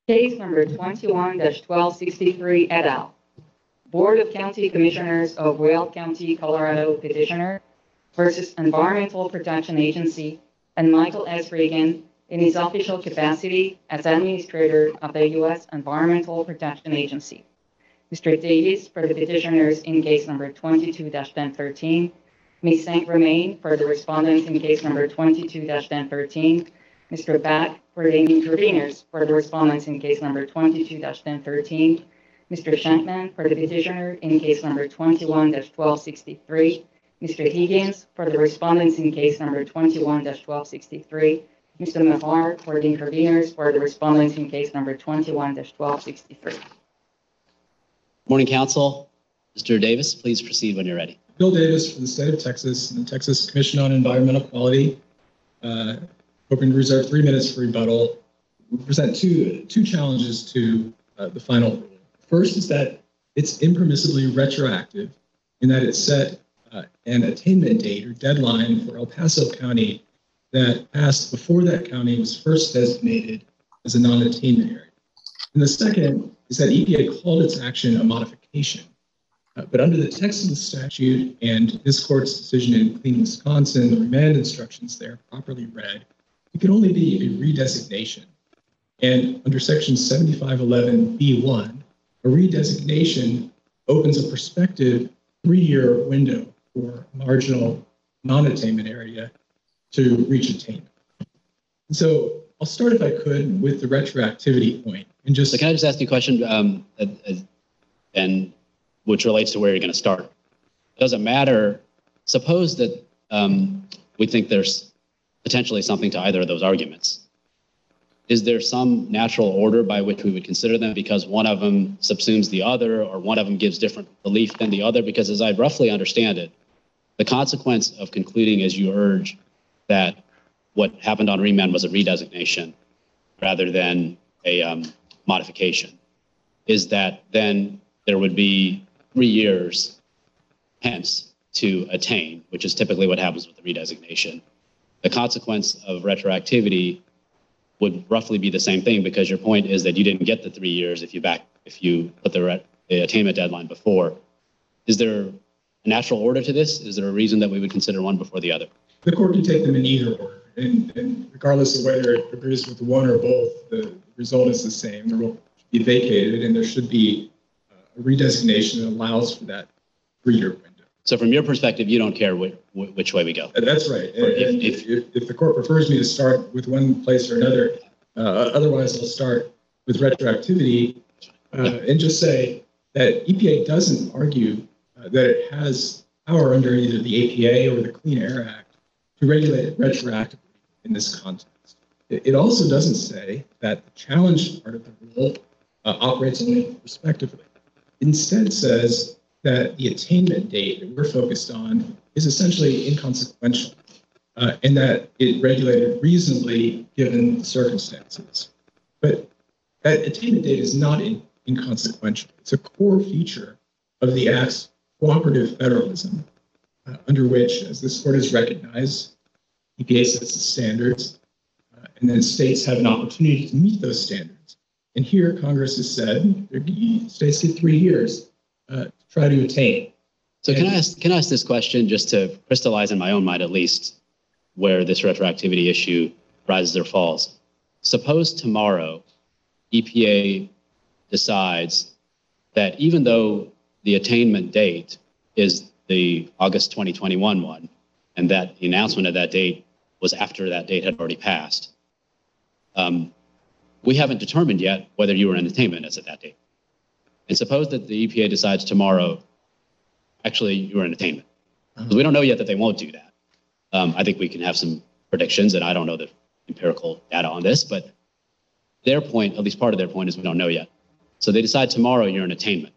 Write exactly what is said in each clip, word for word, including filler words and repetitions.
Case number twenty-one dash twelve sixty-three et al. Board of County Commissioners of Weld County, Colorado petitioner versus Environmental Protection Agency and Michael S. Reagan in his official capacity as Administrator of the U S Environmental Protection Agency. Mister Davis for the petitioners in case number twenty-two dash ten thirteen, Miz Saint Romain for the respondents in case number twenty-two dash ten thirteen, Mister Back for the interveners for the respondents in case number twenty-two dash ten thirteen, Mister Shankman for the petitioner in case number twenty-one dash twelve sixty-three, Mister Higgins for the respondents in case number twenty-one dash twelve sixty-three, Mister Mahar for the interveners for the respondents in case number twenty-one dash twelve sixty-three. Morning, Council. Mister Davis, please proceed when you're ready. Bill Davis from the state of Texas and the Texas Commission on Environmental Quality. Uh, hoping to reserve three minutes for rebuttal. We present two, two challenges to uh, the final rule. First is that it's impermissibly retroactive in that it set uh, an attainment date or deadline for El Paso County that passed before that county was first designated as a non-attainment area. And the second is that E P A called its action a modification. Uh, but under the text of the statute and this court's decision in Clean Wisconsin, the remand instructions there properly read, it could only be a redesignation. And under section seventy-five eleven B one, a redesignation opens a prospective three-year window for marginal non-attainment area to reach attainment. And so I'll start, if I could, with the retroactivity point. And just so can I just ask you a question, um, uh, uh, and which relates to where you're going to start? It doesn't matter. Suppose that um, we think there's potentially something to either of those arguments. Is there some natural order by which we would consider them because one of them subsumes the other or one of them gives different relief than the other? Because as I roughly understand it, the consequence of concluding, as you urge, that what happened on remand was a redesignation rather than a um, modification, is that then there would be three years hence to attain, which is typically what happens with the redesignation. The consequence of retroactivity would roughly be the same thing, because your point is that you didn't get the three years if you back if you put the, re- the attainment deadline before. Is there a natural order to this? Is there a reason that we would consider one before the other? The court can take them in either order, and, and regardless of whether it agrees with one or both, the result is the same. The rule should be vacated, and there should be a redesignation that allows for that three-year window. So from your perspective, you don't care which, which way we go? That's right. And if, if, if, if the court prefers me to start with one place or another, uh, otherwise I'll start with retroactivity uh, yeah. and just say that E P A doesn't argue uh, that it has power under either the A P A or the Clean Air Act to regulate it retroactively in this context. It, it also doesn't say that the challenge part of the rule uh, operates only prospectively. Instead says that the attainment date that we're focused on is essentially inconsequential uh, and that it regulated reasonably given the circumstances. But that attainment date is not in, inconsequential. It's a core feature of the Act's cooperative federalism, uh, under which, as this court has recognized, E P A sets the standards, uh, and then states have an opportunity to meet those standards. And here, Congress has said states get three years uh, to try to attain. So and, can I ask, can I ask this question just to crystallize in my own mind, at least, where this retroactivity issue rises or falls? Suppose tomorrow E P A decides that even though the attainment date is the August twenty twenty-one one, and that the announcement of that date was after that date had already passed, um, we haven't determined yet whether you were in attainment as of that date. And suppose that the E P A decides tomorrow, actually, you were in attainment. Because we don't know yet that they won't do that. Um, I think we can have some predictions, and I don't know the empirical data on this, but their point, at least part of their point, is we don't know yet. So they decide tomorrow you're in attainment.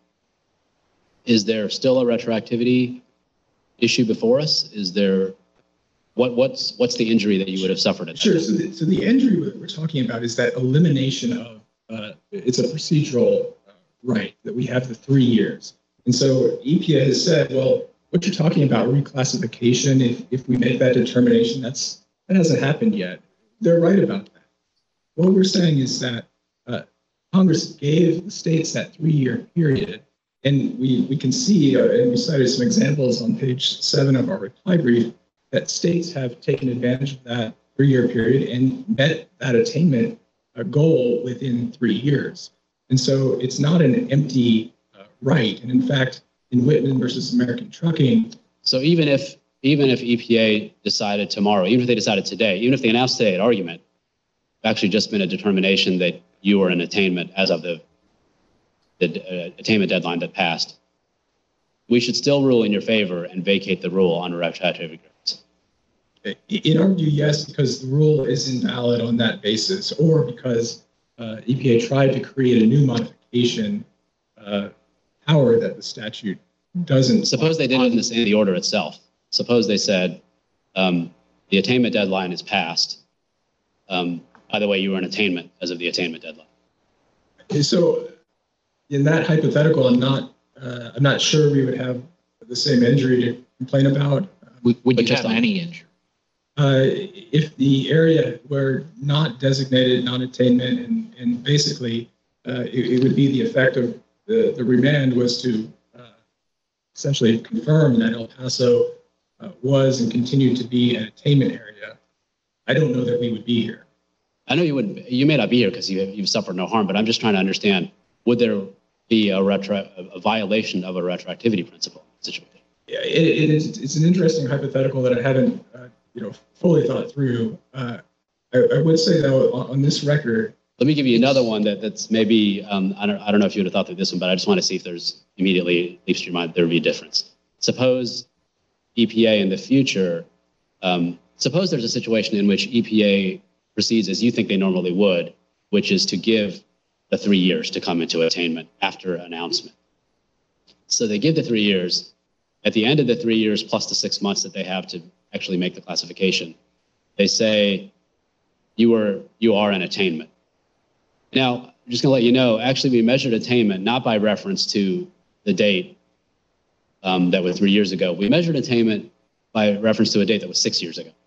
Is there still a retroactivity issue before us? Is there, what, what's what's the injury that you would have suffered at that Sure, time? so the, so the injury that we're talking about is that elimination of, uh, it's a procedural uh, right that we have the three years. And so E P A has said, well, what you're talking about, reclassification, if, if we make that determination, that's that hasn't happened yet. They're right about that. What we're saying is that uh, Congress gave the states that three-year period. And we, we can see, uh, and we cited some examples on page seven of our reply brief, that states have taken advantage of that three-year period and met that attainment uh, goal within three years. And so it's not an empty uh, right. And in fact, in Whitman versus American Trucking. So even if even if E P A decided tomorrow, even if they decided today, even if they announced today at argument, it's actually just been a determination that you were in attainment as of the the uh, attainment deadline that passed, we should still rule in your favor and vacate the rule on retroactivity grounds. In our view, yes, because the rule is invalid on that basis, or because uh, E P A tried to create a new modification uh, power that the statute doesn't. Suppose they did it in, this, in the order itself. Suppose they said um, the attainment deadline is passed. Um, by the way, you were in attainment as of the attainment deadline. So, in that hypothetical, I'm not. Uh, I'm not sure we would have the same injury to complain about. Would, would you just have on- any injury? Uh, if the area were not designated non-attainment, and, and basically uh, it, it would be the effect of the, the remand was to uh, essentially confirm that El Paso uh, was and continued to be an attainment area, I don't know that we would be here. I know you wouldn't. You may not be here because you, you've suffered no harm, but I'm just trying to understand: would there be a retro, a violation of a retroactivity principle situation? Yeah, it, it is. It's an interesting hypothetical that I haven't, uh, you know, fully thought through. Uh, I, I would say though, on, on this record. Let me give you another one that, that's maybe um, I don't I don't know if you would have thought through this one, but I just want to see if there's immediately leaps to your mind there would be a difference. Suppose E P A in the future. Um, suppose there's a situation in which E P A proceeds as you think they normally would, which is to give the three years to come into attainment after announcement. So they give the three years. At the end of the three years plus the six months that they have to actually make the classification, they say you were you are in attainment. Now, I'm just going to let you know, actually we measured attainment not by reference to the date um, that was three years ago. We measured attainment by reference to a date that was six years ago.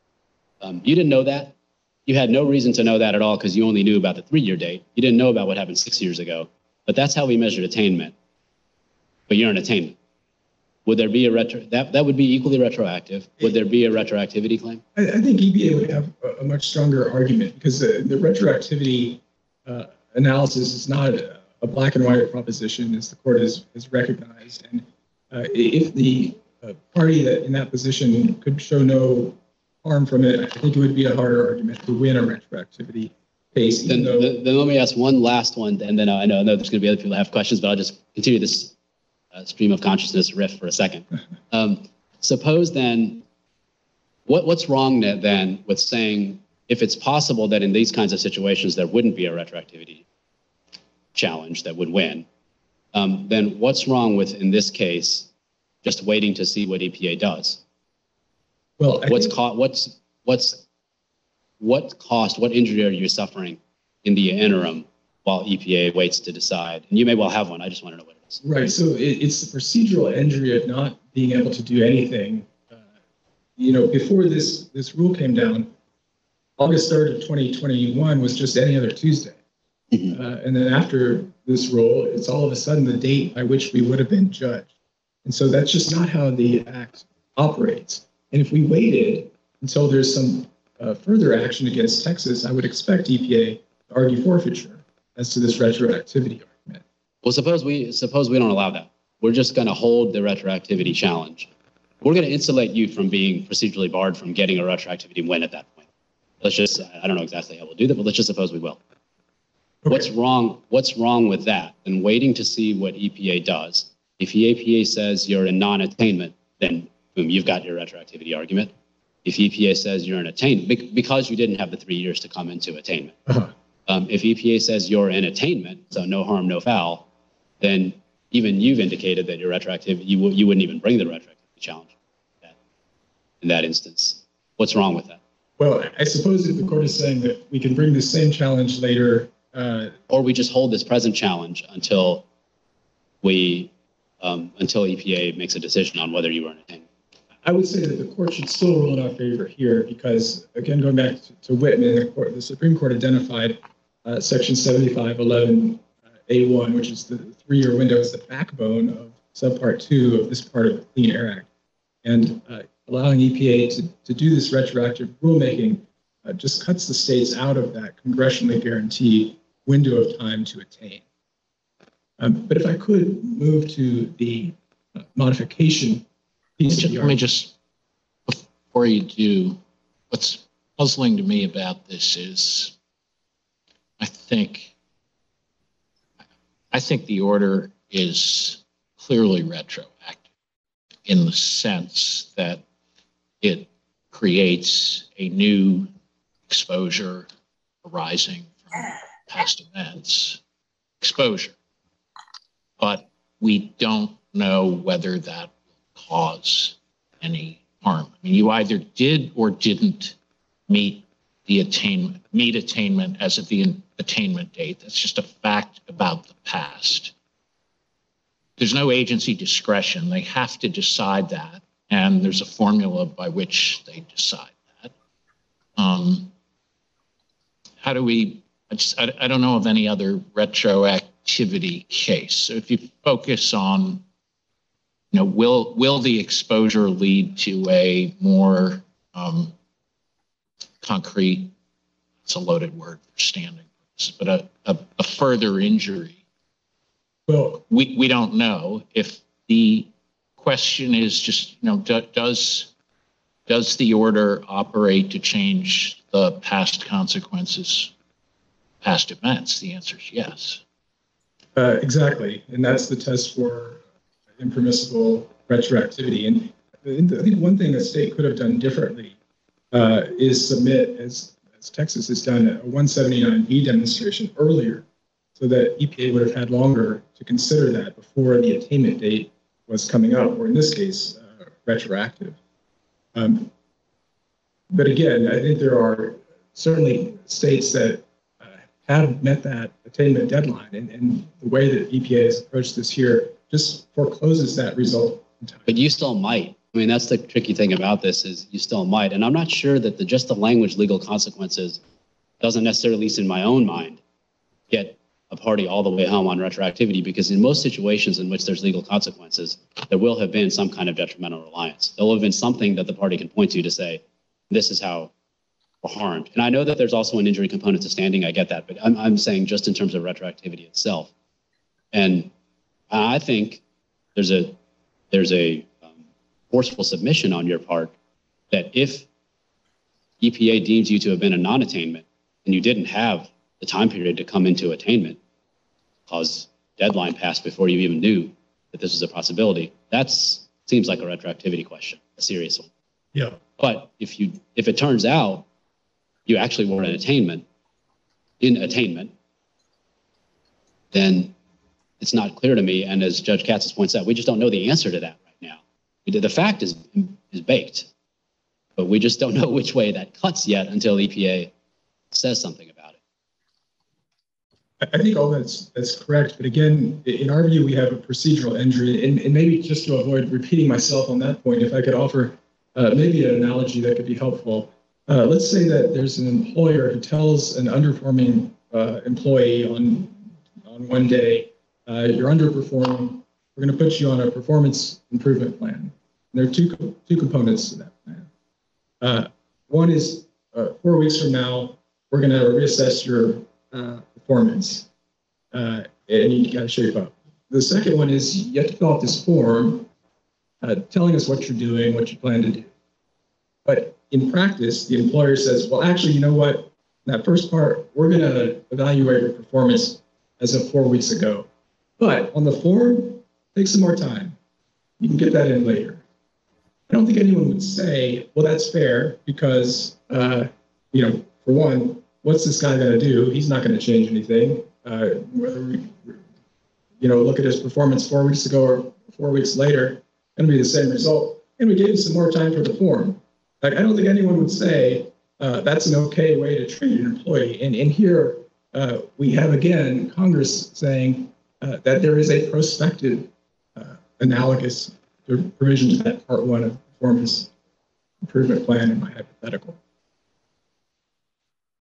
Um, you didn't know that. You had no reason to know that at all because you only knew about the three-year date. You didn't know about what happened six years ago. But that's how we measured attainment. But you're in attainment. Would there be a retro? That that would be equally retroactive. Would there be a retroactivity claim? I, I think E P A would have a, a much stronger argument because the, the retroactivity uh, analysis is not a, a black and white proposition, as the court has, has recognized. And uh, if the uh, party that in that position could show no harm from it, I think it would be a harder argument to win a retroactivity case. Then, though, then, then let me ask one last one, and then I know, I know there's going to be other people that have questions, but I'll just continue this uh, stream of consciousness riff for a second. Um, suppose then, what, what's wrong then with saying if it's possible that in these kinds of situations there wouldn't be a retroactivity challenge that would win, um, then what's wrong with, in this case, just waiting to see what E P A does? well, I What's think, co- what's what's what cost, what injury are you suffering in the interim while E P A waits to decide? And you may well have one. I just want to know what it is. right. So it, it's the procedural injury of not being able to do anything. Uh, you know, before this this rule came down, August third of twenty twenty-one was just any other Tuesday. Mhm. Uh, and then after this rule, it's all of a sudden the date by which we would have been judged. And so that's just not how the Act operates. And if we waited until there's some uh, further action against Texas, I would expect E P A to argue forfeiture as to this retroactivity argument. Well, suppose we suppose we don't allow that. We're just going to hold the retroactivity challenge. We're going to insulate you from being procedurally barred from getting a retroactivity win at that point. Let's just, I don't know exactly how we'll do that, but let's just suppose we will. Okay. What's wrong? What's wrong with that? And waiting to see what E P A does. If the E P A says you're in non-attainment, then boom, you've got your retroactivity argument. If E P A says you're in attainment, because you didn't have the three years to come into attainment. Uh-huh. Um, if E P A says you're in attainment, so no harm, no foul, then even you've indicated that you're retroactive. You w- you wouldn't even bring the retroactivity challenge that, in that instance. What's wrong with that? Well, I suppose if the court is saying that we can bring the same challenge later, uh, Or we just hold this present challenge until we um, until E P A makes a decision on whether you were in attainment. I would say that the court should still rule in our favor here because, again, going back to, to Whitman, the, court, the Supreme Court identified uh, Section seventy-five eleven A one, which is the three-year window, is the backbone of subpart two of this part of the Clean Air Act. And uh, allowing E P A to, to do this retroactive rulemaking uh, just cuts the states out of that congressionally guaranteed window of time to attain. Um, but if I could move to the uh, modification piece. Let me, let me just, before you do, what's puzzling to me about this is, I think, I think the order is clearly retroactive in the sense that it creates a new exposure arising from past events, exposure. But we don't know whether that will cause any harm. I mean, you either did or didn't meet the attainment, meet attainment as of the attainment date. That's just a fact about the past. There's no agency discretion. They have to decide that, and there's a formula by which they decide that. Um, how do we, I, just, I, I don't know of any other retroactivity case. So if you focus on, you know, will, will the exposure lead to a more um, concrete, it's a loaded word for standing purposes, but a, a, a further injury? Well, we, we don't know. If the question is just, you know, do, does, does the order operate to change the past consequences, past events? The answer is yes. Uh, exactly. And that's the test for impermissible retroactivity. And I think one thing a state could have done differently uh, is submit, as, as Texas has done, a one seventy-nine B demonstration earlier, so that E P A would have had longer to consider that before the attainment date was coming up, or in this case, uh, retroactive. Um, but again, I think there are certainly states that uh, have met that attainment deadline, and, and the way that E P A has approached this here just forecloses that result entirely. But you still might. I mean, that's the tricky thing about this, is you still might. And I'm not sure that the, just the language legal consequences doesn't necessarily, at least in my own mind, get a party all the way home on retroactivity, because in most situations in which there's legal consequences, there will have been some kind of detrimental reliance. There will have been something that the party can point to to say, this is how we're harmed. And I know that there's also an injury component to standing. I get that. But I'm, I'm saying just in terms of retroactivity itself. And I think there's a there's a um, forceful submission on your part that if E P A deems you to have been a non-attainment and you didn't have the time period to come into attainment, cause deadline passed before you even knew that this was a possibility, that seems like a retroactivity question, a serious one. Yeah. But if you if it turns out you actually were in attainment, in attainment, then it's not clear to me. And as Judge Katz points out, we just don't know the answer to that right now. The fact is is baked, but we just don't know which way that cuts yet until E P A says something about it. I think all that's that's correct. But again, in our view, we have a procedural injury. And, and maybe just to avoid repeating myself on that point, if I could offer uh, maybe an analogy that could be helpful. Uh, let's say that there's an employer who tells an underperforming uh, employee on, on one day, uh, you're underperforming, we're going to put you on a performance improvement plan. And there are two, two components to that plan. Uh, one is uh, four weeks from now, we're going to reassess your uh, performance, uh, and you got to shape up. The second one is you have to fill out this form uh, telling us what you're doing, what you plan to do. But in practice, the employer says, well, actually, you know what? That first part, we're going to evaluate your performance as of four weeks ago. But on the form, take some more time. You can get that in later. I don't think anyone would say, well, that's fair, because, uh, you know, for one, what's this guy going to do? He's not going to change anything. Uh, whether we, you know, look at his performance four weeks ago or four weeks later, going to be the same result. And we gave him some more time for the form. Like, I don't think anyone would say uh, that's an okay way to treat an employee. And in here, uh, we have, again, Congress saying uh, that there is a prospective uh, analogous provision to that part one of the performance improvement plan in my hypothetical.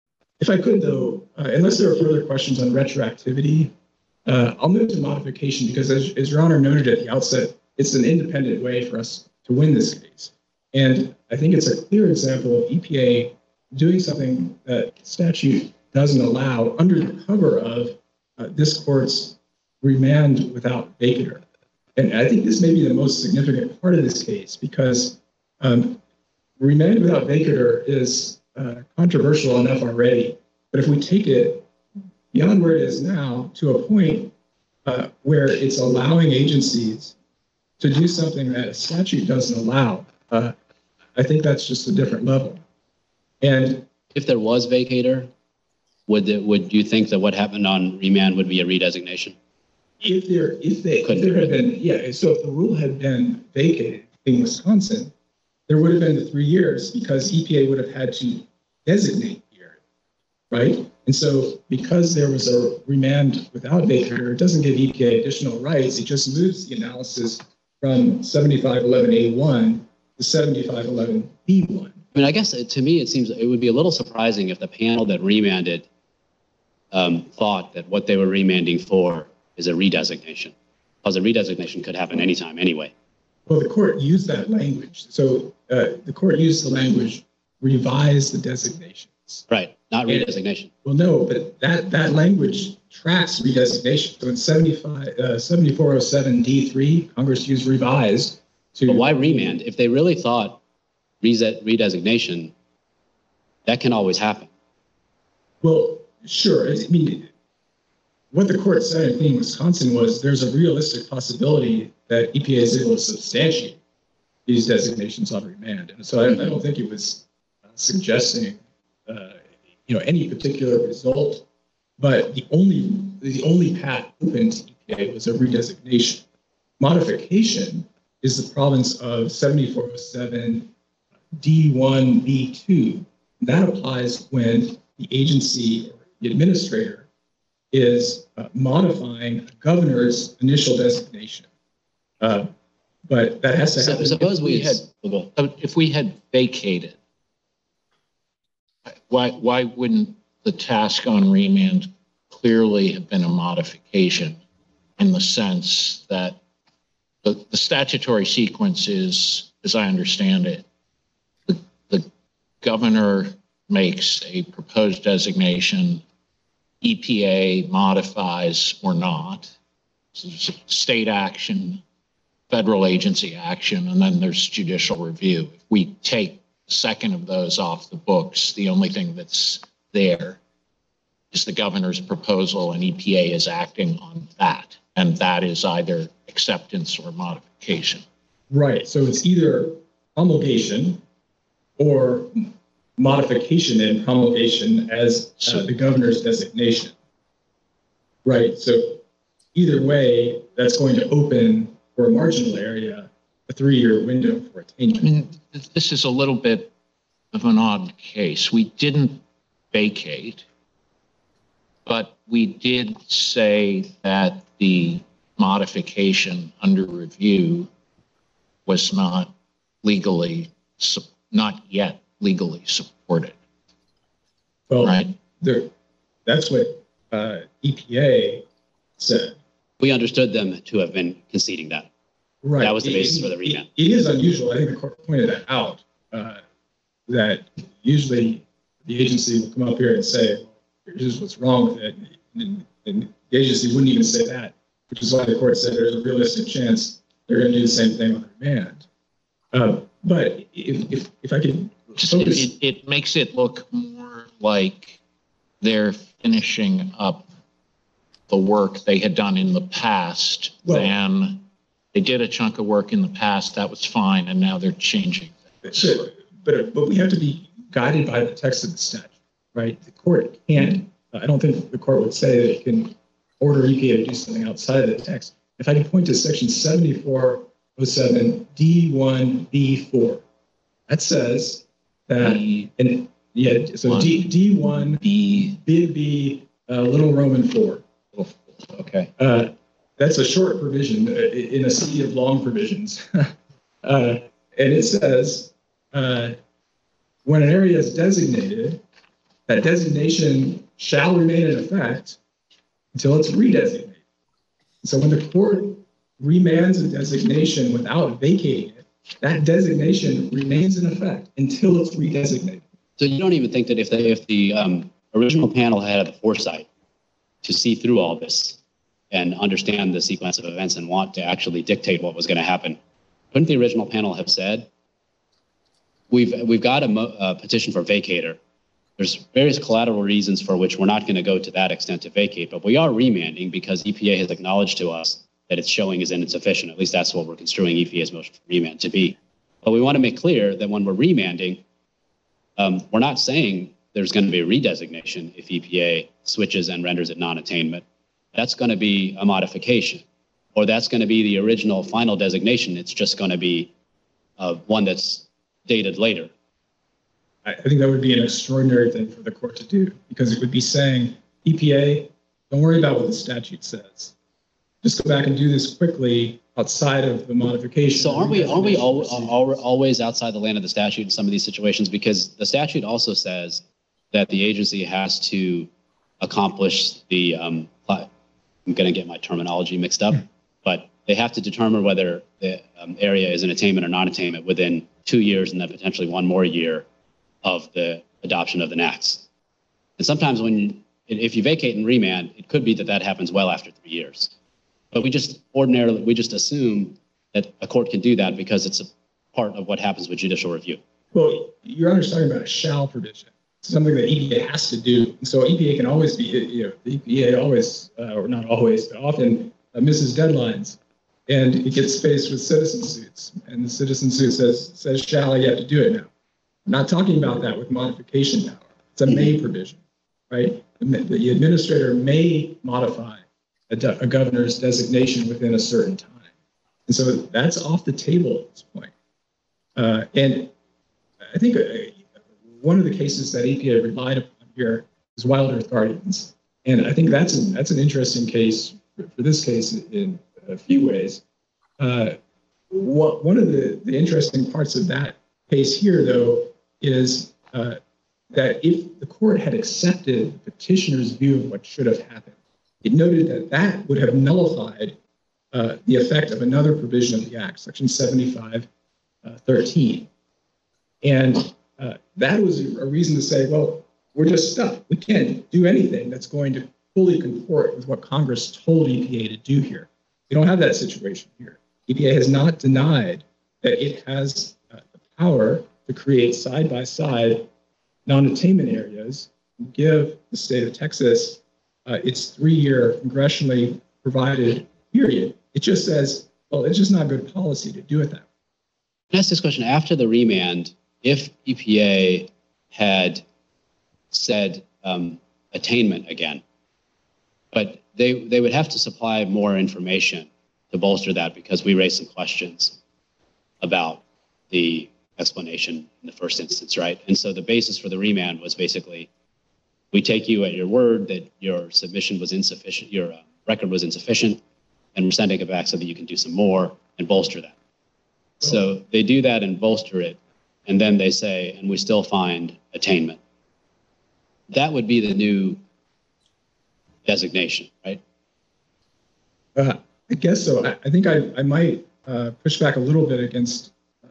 if I could, though, uh, unless there are further questions on retroactivity, uh, I'll move to modification because, as, as Your Honor noted at the outset, it's an independent way for us to win this case. And I think it's a clear example of E P A doing something that statute doesn't allow under the cover of uh, this court's remand without vacatur. And I think this may be the most significant part of this case because um, remand without vacatur is uh, controversial enough already. But if we take it beyond where it is now to a point uh, where it's allowing agencies to do something that a statute doesn't allow, uh, I think that's just a different level. And if there was vacator, would the, would you think that what happened on remand would be a redesignation? if there, if they, if there had been, yeah, so if the rule had been vacated in Wisconsin, there would have been the three years because E P A would have had to designate the area, right? And so because there was a remand without vacatur, it doesn't give E P A additional rights. It just moves the analysis from seventy-five eleven A one to seventy-five eleven B one. I mean, I guess it, to me, it seems it would be a little surprising if the panel that remanded um, thought that what they were remanding for is a redesignation, because a redesignation could happen anytime anyway. Well, the court used that language. So uh, the court used the language, revise the designations. Right, not redesignation. Well, no, but that, that language tracks redesignation. So in seventy-five, uh, seventy-four oh seven D three, Congress used revised to. But why remand? If they really thought reset redesignation, that can always happen. Well, sure. I mean, what the court said, I think, in Wisconsin was there's a realistic possibility that E P A is able to substantiate these designations on remand. And so I, I don't think it was uh, suggesting, uh, you know, any particular result, but the only the only path open to E P A was a redesignation. Modification is the province of seventy-four oh seven D one B two. That applies when the agency or the administrator is uh, modifying a governor's initial designation. Uh, but that has to So, happen. suppose we had, If we had vacated, why why wouldn't the task on remand clearly have been a modification in the sense that the, the statutory sequence is, as I understand it, the, the governor makes a proposed designation, E P A modifies or not. So there's state action, federal agency action, and then there's judicial review. If we take the second of those off the books, the only thing that's there is the governor's proposal, and E P A is acting on that. And that is either acceptance or modification. Right. So it's either promulgation or modification and promulgation as uh, the governor's designation. Right. So either way, that's going to open for a marginal area a three-year window for attainment. I mean, this is a little bit of an odd case. We didn't vacate, but we did say that the modification under review was not legally, not yet legally supported. Well, right. There, that's what uh, E P A said. we understood them to have been conceding that. Right. That was the It- basis it- for the remand. It, it is unusual. I think the court pointed that out, uh, that usually the agency will come up here and say, well, here's what's wrong with it. And, and the agency wouldn't even say that, which is why the court said there's a realistic chance they're going to do the same thing on remand. Uh, but if, if, if I could Just, focus. it, it makes it look more like they're finishing up the work they had done in the past Well- than they did a chunk of work in the past that was fine, and now they're changing things. Sure, but but we have to be guided by the text of the statute, right? The court can't. I don't think the court would say that it can order E P A to do something outside of the text. If I can point to section seventy-four oh seven D one B four, that says that B and yeah, so one. D D one B, big B uh, little Roman four. okay. Uh, that's a short provision uh, in a sea of long provisions. uh, and it says, uh, when an area is designated, that designation shall remain in effect until it's redesignated. So when the court remands a designation without vacating it, that designation remains in effect until it's redesignated. So you don't even think that if the, if the um, original panel had the foresight to see through all this and understand the sequence of events and want to actually dictate what was going to happen, couldn't the original panel have said, we've, we've got a, mo- a petition for vacator. There's various collateral reasons for which we're not going to go to that extent to vacate, but we are remanding because E P A has acknowledged to us that its showing is insufficient. At least that's what we're construing E P A's motion for remand to be. But we want to make clear that when we're remanding, um, we're not saying there's going to be a redesignation if E P A switches and renders it non-attainment. That's going to be a modification, or that's going to be the original final designation. It's just going to be uh, one that's dated later. I think that would be an extraordinary thing for the court to do, because it would be saying, E P A, don't worry about what the statute says. Just go back and do this quickly outside of the modification. So aren't we aren't we al- al- always outside the land of the statute in some of these situations? Because the statute also says that the agency has to accomplish the, um, I'm going to get my terminology mixed up, but they have to determine whether the um, area is an attainment or non-attainment within two years and then potentially one more year of the adoption of the N A C S. And sometimes when, if you vacate and remand, it could be that that happens well after three years. But we just ordinarily, we just assume that a court can do that because it's a part of what happens with judicial review. Well, you're understanding about a shall provision, something that E P A has to do. And so E P A can always be, you know, the E P A always, uh, or not always, but often uh, misses deadlines. And it gets faced with citizen suits. And the citizen suit says, says shall, you have to do it now. I'm not talking about that with modification power. It's a may provision, right? The, the administrator may modify a, de- a governor's designation within a certain time. And so that's off the table at this point. Uh, and I think uh, one of the cases that E P A relied upon here is Wild Earth Guardians. And I think that's, a, that's an interesting case for, for this case in a few ways. Uh, what, one of the, the interesting parts of that case here, though, is uh, that if the court had accepted the petitioner's view of what should have happened, it noted that that would have nullified uh, the effect of another provision of the Act, Section seventy-five thirteen. And uh, that was a reason to say, well, we're just stuck. We can't do anything that's going to fully comport with what Congress told E P A to do here. We don't have that situation here. E P A has not denied that it has uh, the power to create side-by-side non-attainment areas and give the state of Texas uh, its three-year congressionally provided period. It just says, well, it's just not good policy to do it that way. Can I ask this question? After the remand, if E P A had said um, attainment again, but they, they would have to supply more information to bolster that because we raised some questions about the explanation in the first instance, right? And so the basis for the remand was basically, we take you at your word that your submission was insufficient, your uh, record was insufficient, and we're sending it back so that you can do some more and bolster that. So they do that and bolster it, and then they say, and we still find attainment. That would be the new designation, right? Uh, I guess so. I, I think I, I might uh, push back a little bit against uh,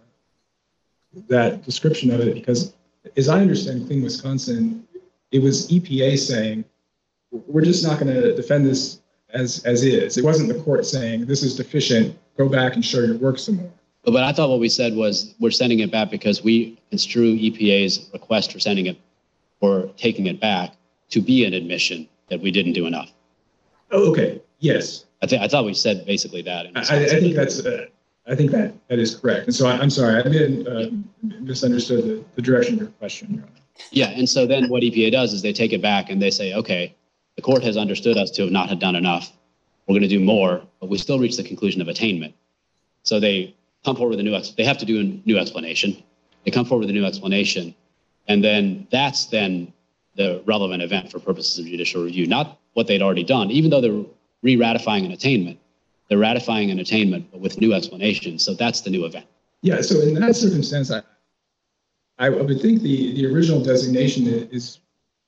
that description of it, because as I understand Clean Wisconsin, it was E P A saying, we're just not going to defend this as, as is. It wasn't the court saying, this is deficient, go back and show your work some more. But, but I thought what we said was we're sending it back because we construe E P A's request for sending it or taking it back to be an admission that we didn't do enough. Oh, okay. Yes. I think I thought we said basically that. In I, I think that's. Uh, I think that that is correct. And so I, I'm sorry, I didn't uh, misunderstood the, the direction of your question, Your Honor. Yeah, and so then what E P A does is they take it back and they say, okay, the court has understood us to have not have done enough. We're going to do more, but we still reach the conclusion of attainment. So they come forward with a new. Ex- they have to do a new explanation. They come forward with a new explanation, and then that's then the relevant event for purposes of judicial review, not what they'd already done. Even though they're re-ratifying an attainment, they're ratifying an attainment but with new explanations. So that's the new event. Yeah. So in that circumstance, I I would think the, the original designation is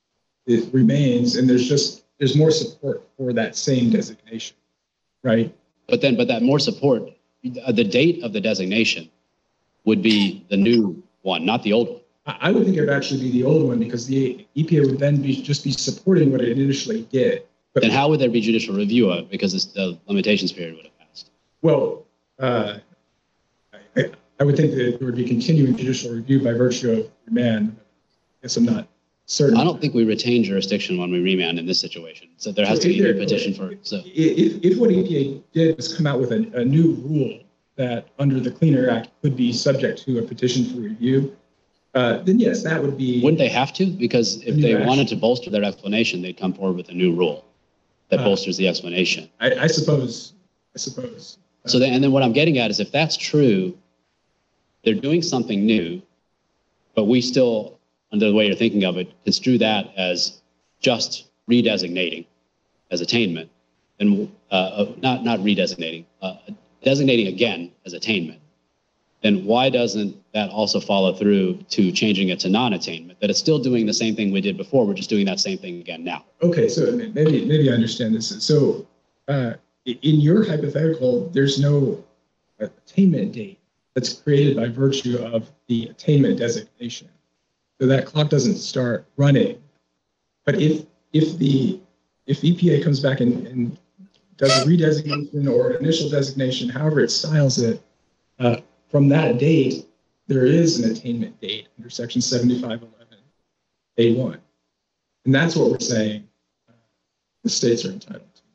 it remains, and there's just there's more support for that same designation, right? But then, but that more support, uh, the date of the designation would be the new one, not the old one. I I would think it would actually be the old one because the E P A would then be just be supporting what it initially did. But Then how would there be judicial review of it? Because it's, the limitations period would have passed. well, uh, I, I would think that there would be continuing judicial review by virtue of remand. I guess I'm not certain. I don't think we retain jurisdiction when we remand in this situation. So there has to be a new petition for, so. If, if what E P A did was come out with a, a new rule that under the Clean Air Act could be subject to a petition for review, uh, then yes, that would be. Wouldn't they have to? Because if New they action. wanted to bolster their explanation, they'd come forward with a new rule that Uh, bolsters the explanation. I, I suppose. I suppose. So then, and then what I'm getting at is if that's true, they're doing something new, but we still, under the way you're thinking of it, construe that as just redesignating as attainment, and uh, uh, not not redesignating, uh, designating again as attainment. Then why doesn't that also follow through to changing it to non-attainment? That it's still doing the same thing we did before. We're just doing that same thing again now. Okay, so maybe maybe I understand this. So uh, in your hypothetical, there's no attainment date that's created by virtue of the attainment designation. So that clock doesn't start running. But if if the if E P A comes back and, and does a redesignation or an initial designation, however it styles it, uh, from that date, there is an attainment date under Section seventy-five eleven A one. And that's what we're saying uh, the states are entitled to.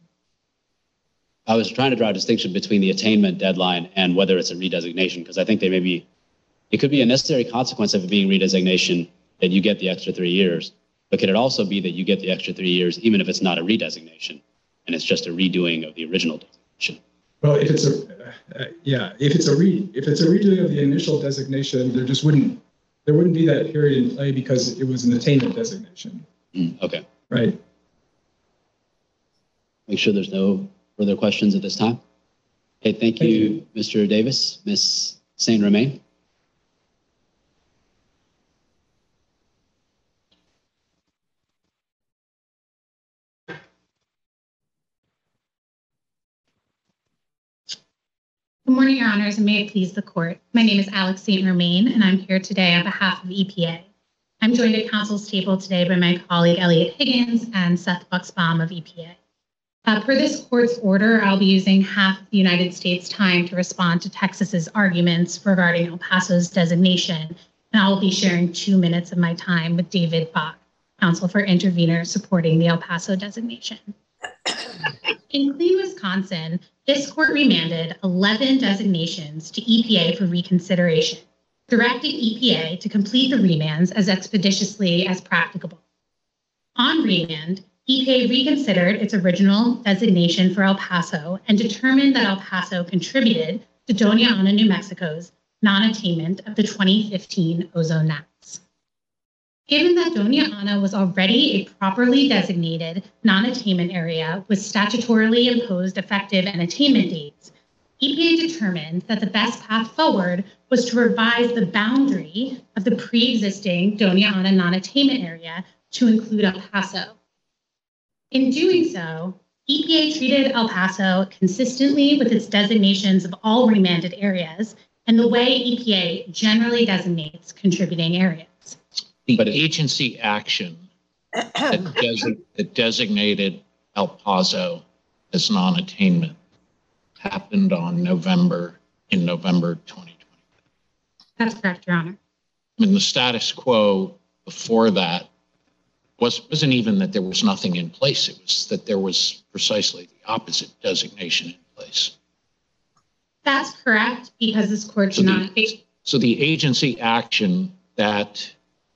I was trying to draw a distinction between the attainment deadline and whether it's a redesignation, because I think they may be, it could be a necessary consequence of it being redesignation that you get the extra three years. But could it also be that you get the extra three years even if it's not a redesignation and it's just a redoing of the original designation? Well, if it's a uh, uh, yeah, if it's a re if it's a redoing of the initial designation, there just wouldn't there wouldn't be that period in play because it was an attainment designation, Mm, okay. right? Make sure there's no further questions at this time. Okay, thank, Thank you, you. Mister Davis. Miz Saint Romain. Good morning, Your Honors, and may it please the Court. My name is Alex Saint Romain, and I'm here today on behalf of E P A. I'm joined at Council's table today by my colleague Elliot Higgins and Seth Bucksbaum of E P A. Uh, per this Court's order, I'll be using half of the United States' time to respond to Texas's arguments regarding El Paso's designation, and I'll be sharing two minutes of my time with David Bach, counsel for intervener supporting the El Paso designation. In Clean, Wisconsin, this court remanded eleven designations to E P A for reconsideration, directing E P A to complete the remands as expeditiously as practicable. On remand, E P A reconsidered its original designation for El Paso and determined that El Paso contributed to Doña Ana, New Mexico's non-attainment of the twenty fifteen ozone maps. Given that Doña Ana was already a properly designated non-attainment area with statutorily imposed effective and attainment dates, E P A determined that the best path forward was to revise the boundary of the pre-existing Doña Ana non-attainment area to include El Paso. In doing so, E P A treated El Paso consistently with its designations of all remanded areas and the way E P A generally designates contributing areas. The But it- agency action that, desi- that designated El Paso as non-attainment happened on November, in November twenty twenty. That's correct, Your Honor. I mean, the status quo before that was, wasn't even that there was nothing in place. It was that there was precisely the opposite designation in place. That's correct, because this court So did the, not. so the agency action that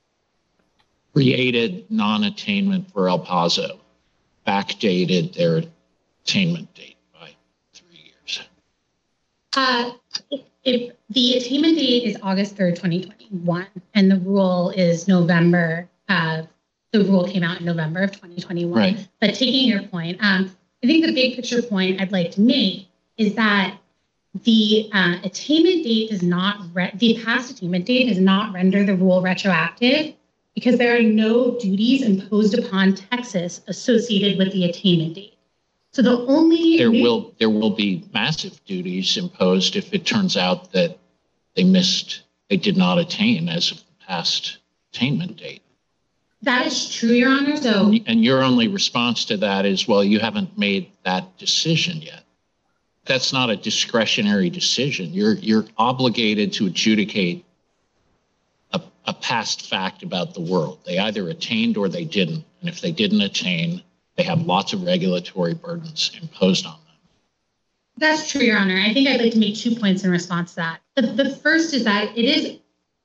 created non-attainment for El Paso backdated their attainment date by three years. Uh, if the attainment date is August third, twenty twenty-one, and the rule is November, uh, the rule came out in November of twenty twenty-one. Right. But taking your point, um, I think the big picture point I'd like to make is that the uh, attainment date does not, re- the past attainment date does not render the rule retroactive because there are no duties imposed upon Texas associated with the attainment date. So the only There will there will be massive duties imposed if it turns out that they missed, they did not attain as of the past attainment date. That is true, Your Honor. So, And your only response to that is, well, you haven't made that decision yet. That's not a discretionary decision. You're you're obligated to adjudicate a, a past fact about the world. They either attained or they didn't. And if they didn't attain, they have lots of regulatory burdens imposed on them. that's true, Your Honor. I think I'd like to make two points in response to that. The, the first is that it is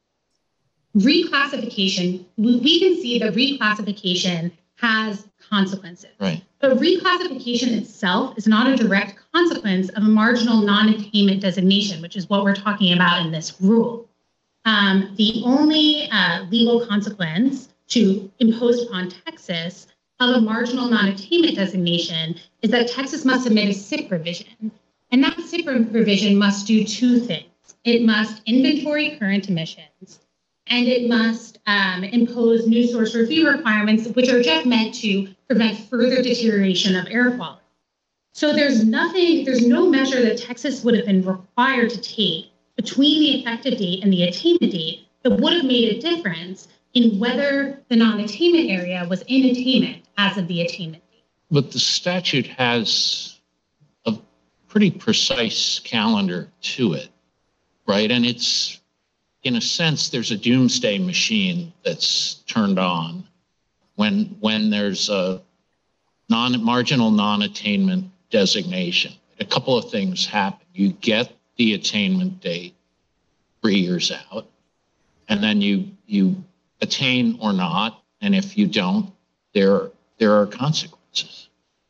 reclassification. We, we can see that reclassification has consequences. Right. But reclassification itself is not a direct consequence of a marginal non-attainment designation, which is what we're talking about in this rule. Um, the only uh, legal consequence to impose upon Texas of a marginal non-attainment designation is that Texas must submit a S I P provision. And that S I P provision must do two things. It must inventory current emissions, and it must um, impose new source review requirements, which are just meant to prevent further deterioration of air quality. So there's nothing, there's no measure that Texas would have been required to take between the effective date and the attainment date that would have made a difference in whether the non-attainment area was in attainment as of the attainment date. But the statute has a pretty precise calendar to it, right? And it's, in a sense, there's a doomsday machine that's turned on when when there's a non marginal non-attainment designation. A couple of things happen. You get the attainment date three years out, and then you you attain or not, and if you don't, there there are consequences.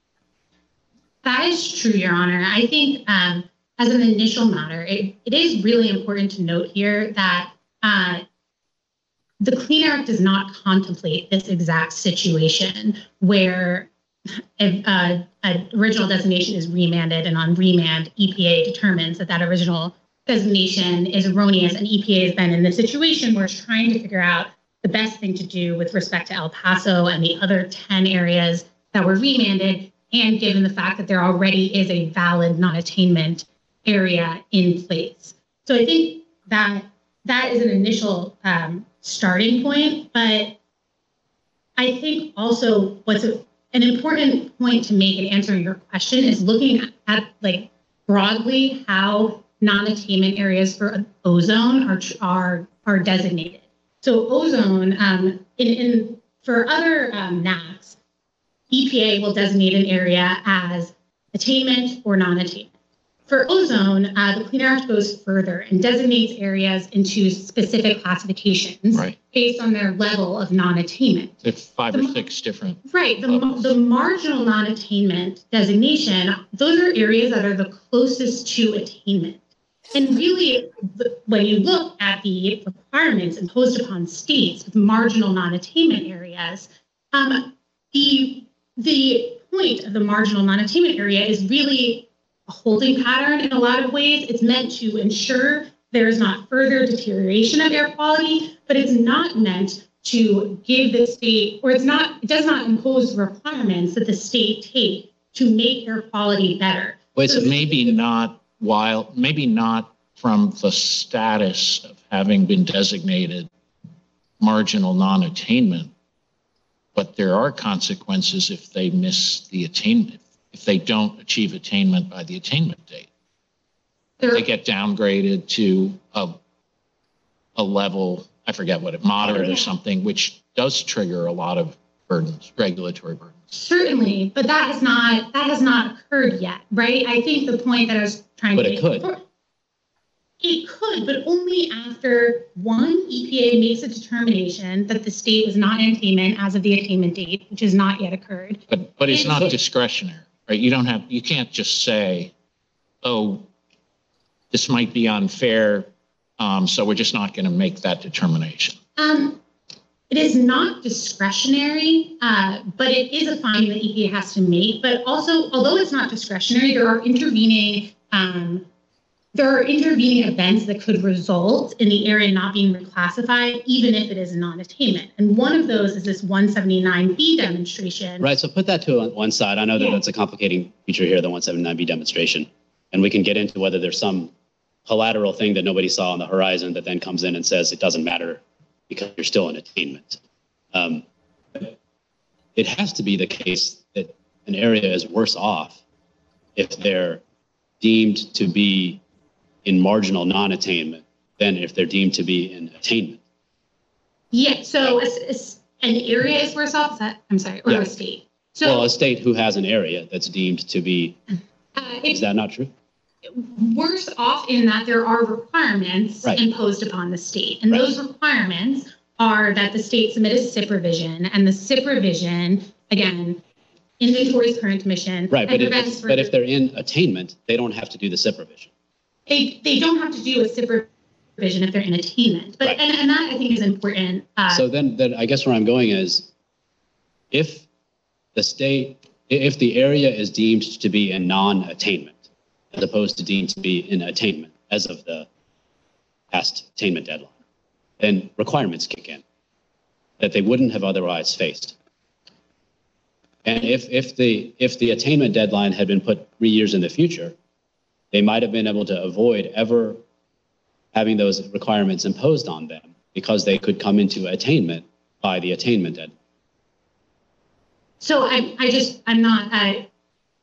That is true, Your Honor. I think um, as an initial matter, it, it is really important to note here that uh, the Clean Air Act does not contemplate this exact situation where if, uh, an original designation is remanded, and on remand, E P A determines that that original designation is erroneous, and E P A has been in the situation where it's trying to figure out the best thing to do with respect to El Paso and the other ten areas that were remanded, and given the fact that there already is a valid non-attainment area in place. So I think that that is an initial um, starting point, but I think also what's a, an important point to make in answering your question is looking at, at like broadly how non-attainment areas for ozone are are are designated. So ozone, um, in, in for other um, N A Cs, E P A will designate an area as attainment or non-attainment. For ozone, uh, the Clean Air Act goes further and designates areas into specific classifications Right. based on their level of non-attainment. There's five The or mo- six different. Right. The, levels. the marginal non-attainment designation, those are areas that are the closest to attainment. And really, the, when you look at the requirements imposed upon states with marginal non-attainment areas, um, the, the point of the marginal non-attainment area is really a holding pattern in a lot of ways. It's meant to ensure there is not further deterioration of air quality, but it's not meant to give the state, or it's not, it does not impose requirements that the state take to make air quality better. Wait, so So- maybe not while, maybe not from the status of having been designated marginal non-attainment, but there are consequences if they miss the attainment, if they don't achieve attainment by the attainment date. There- They get downgraded to a, a level, I forget what it, moderate Yeah. or something, which does trigger a lot of burdens, regulatory burdens. Certainly, but that has not that has not occurred yet, right? I think the point that I was trying But to it make could. before- It could, but only after one, E P A makes a determination that the state was not in attainment as of the attainment date, which has not yet occurred. But, but it's And- not discretionary, right? You don't have, you can't just say, oh, this might be unfair, um, so we're just not going to make that determination. Um, it is not discretionary, uh, but it is a finding that E P A has to make. But also, although it's not discretionary, there are intervening um, there are intervening events that could result in the area not being reclassified, even if it is non-attainment. And one of those is this one seventy-nine B demonstration. Right. So put that to one side. I know that Yeah. that's a complicating feature here, the one seventy-nine B demonstration. And we can get into whether there's some collateral thing that nobody saw on the horizon that then comes in and says it doesn't matter because you're still in attainment. Um, it has to be the case that an area is worse off if they're deemed to be in marginal non-attainment than if they're deemed to be in attainment. Yeah, so a, a, an area is worse off, is that, I'm sorry, or Yeah. a state? So, Well, a state who has an area that's deemed to be, uh, is it's that not true? worse off in that there are requirements Right. imposed upon the state. And Right. those requirements are that the state submit a S I P revision, and the S I P revision, again, inventories current commission. Right, but and if, prevents but if further- they're in attainment, they don't have to do the S I P revision. They, they don't have to do a S I P revision if they're in attainment. But, Right. and, and that I think is important. Uh, So then, then I guess where I'm going is, if the state, if the area is deemed to be in non-attainment, as opposed to deemed to be in attainment as of the past attainment deadline, then requirements kick in that they wouldn't have otherwise faced. And if, if the, if the attainment deadline had been put three years in the future, they might have been able to avoid ever having those requirements imposed on them because they could come into attainment by the attainment deadline. So I, I just, I'm not, I,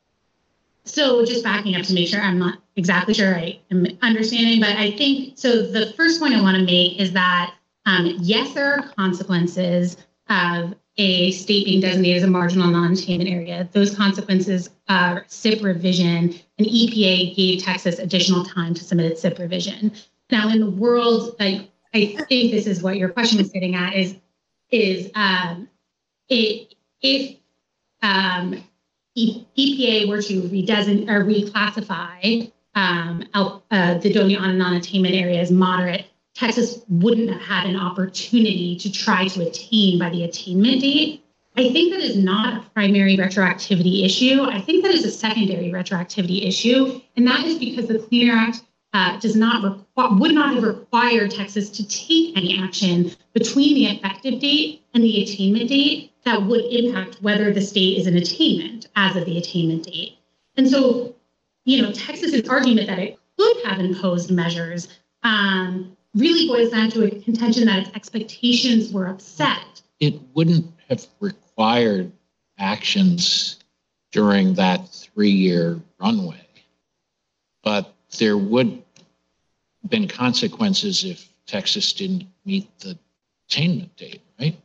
so just backing up to make sure I'm not exactly sure I am understanding, but I think, so the first point I want to make is that, um, yes, there are consequences of a state being designated as a marginal non-attainment area. Those consequences are S I P revision, and E P A gave Texas additional time to submit its S I P revision. Now in the world, like, I think this is what your question was getting at, is, is um, it, if um, E P A were to redesignate or reclassify um, out, uh, the Doña Ana non-attainment area as moderate, Texas wouldn't have had an opportunity to try to attain by the attainment date. I think that is not a primary retroactivity issue. I think that is a secondary retroactivity issue, and that is because the Clean Air Act uh, does not require, would not have required Texas to take any action between the effective date and the attainment date that would impact whether the state is in attainment as of the attainment date. And so, you know, Texas's argument that it could have imposed measures um, really boils down to a contention that its expectations were upset. It wouldn't have required actions during that three-year runway, but there would have been consequences if Texas didn't meet the attainment date, right?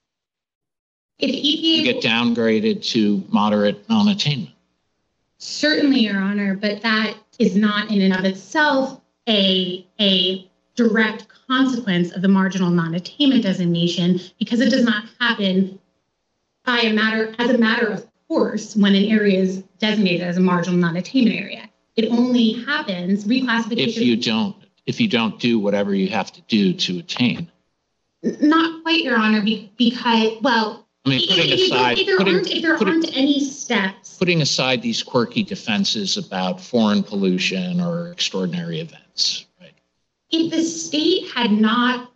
If E P A You get downgraded to moderate non-attainment. Certainly, Your Honor, but that is not in and of itself a, a direct consequence of the marginal non-attainment designation, because it does not happen by a matter as a matter of course when an area is designated as a marginal non-attainment area. It only happens reclassification. If you don't, if you don't do whatever you have to do to attain. Not quite, Your Honor, be, because well, I mean, putting if, you don't- aside, if there putting, aren't if there putting- aren't any steps. putting aside these quirky defenses about foreign pollution or extraordinary events, right? If the state had not,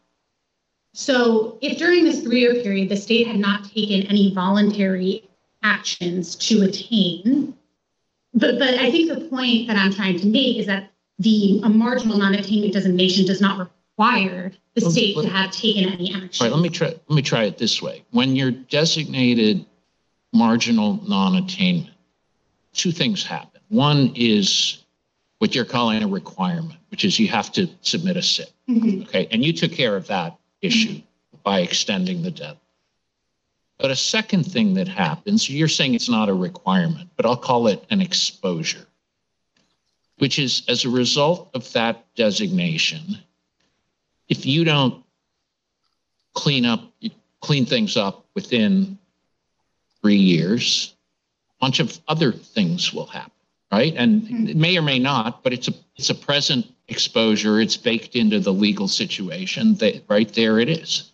so if during this three-year period, the state had not taken any voluntary actions to attain, but, but I think the point that I'm trying to make is that the a marginal non-attainment designation does not require the Well, state let- to have taken any action. All right, let me try, let me try it this way. When you're designated marginal non-attainment, two things happen. One is what you're calling a requirement, which is you have to submit a S I P. Mhm. Okay, and you took care of that issue by extending the deadline. But a second thing that happens, you're saying it's not a requirement, but I'll call it an exposure, which is as a result of that designation, if you don't clean up, clean things up within three years, a bunch of other things will happen, right? And it may or may not, but it's a it's a present exposure. It's baked into the legal situation. That right there it is.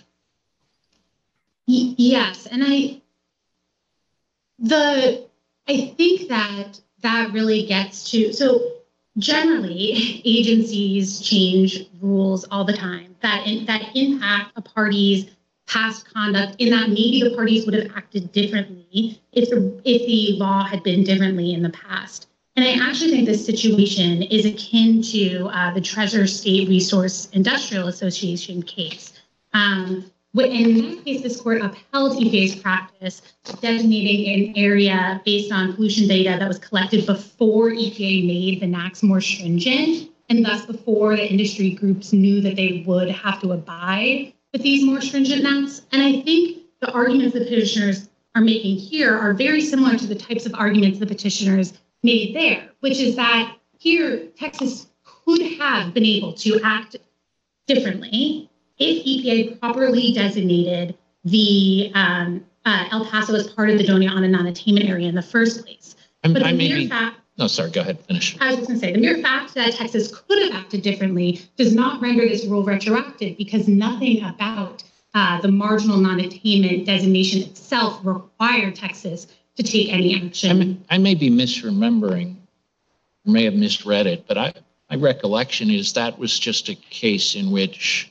Y- Yes, and I, the, I think that that really gets to, so generally, agencies change rules all the time that, in, that impact a party's past conduct, in that maybe the parties would have acted differently if the, if the law had been differently in the past. And I actually think this situation is akin to uh, the Treasure State Resource Industrial Association case. Um, in that case, this court upheld E P A's practice designating an area based on pollution data that was collected before E P A made the N A Cs more stringent, and thus before the industry groups knew that they would have to abide with these more stringent N A Cs. And I think the arguments the petitioners are making here are very similar to the types of arguments the petitioners made there, which is that here Texas could have been able to act differently if E P A properly designated the um, uh, El Paso as part of the Doña Ana non-attainment area in the first place. I'm, But the I may mere be, fact, no, sorry, go ahead, finish. I was just going to say, the mere fact that Texas could have acted differently does not render this rule retroactive, because nothing about uh, the marginal non-attainment designation itself required Texas to take any I action. may, I may be misremembering, or may have misread it, but I, my recollection is that was just a case in which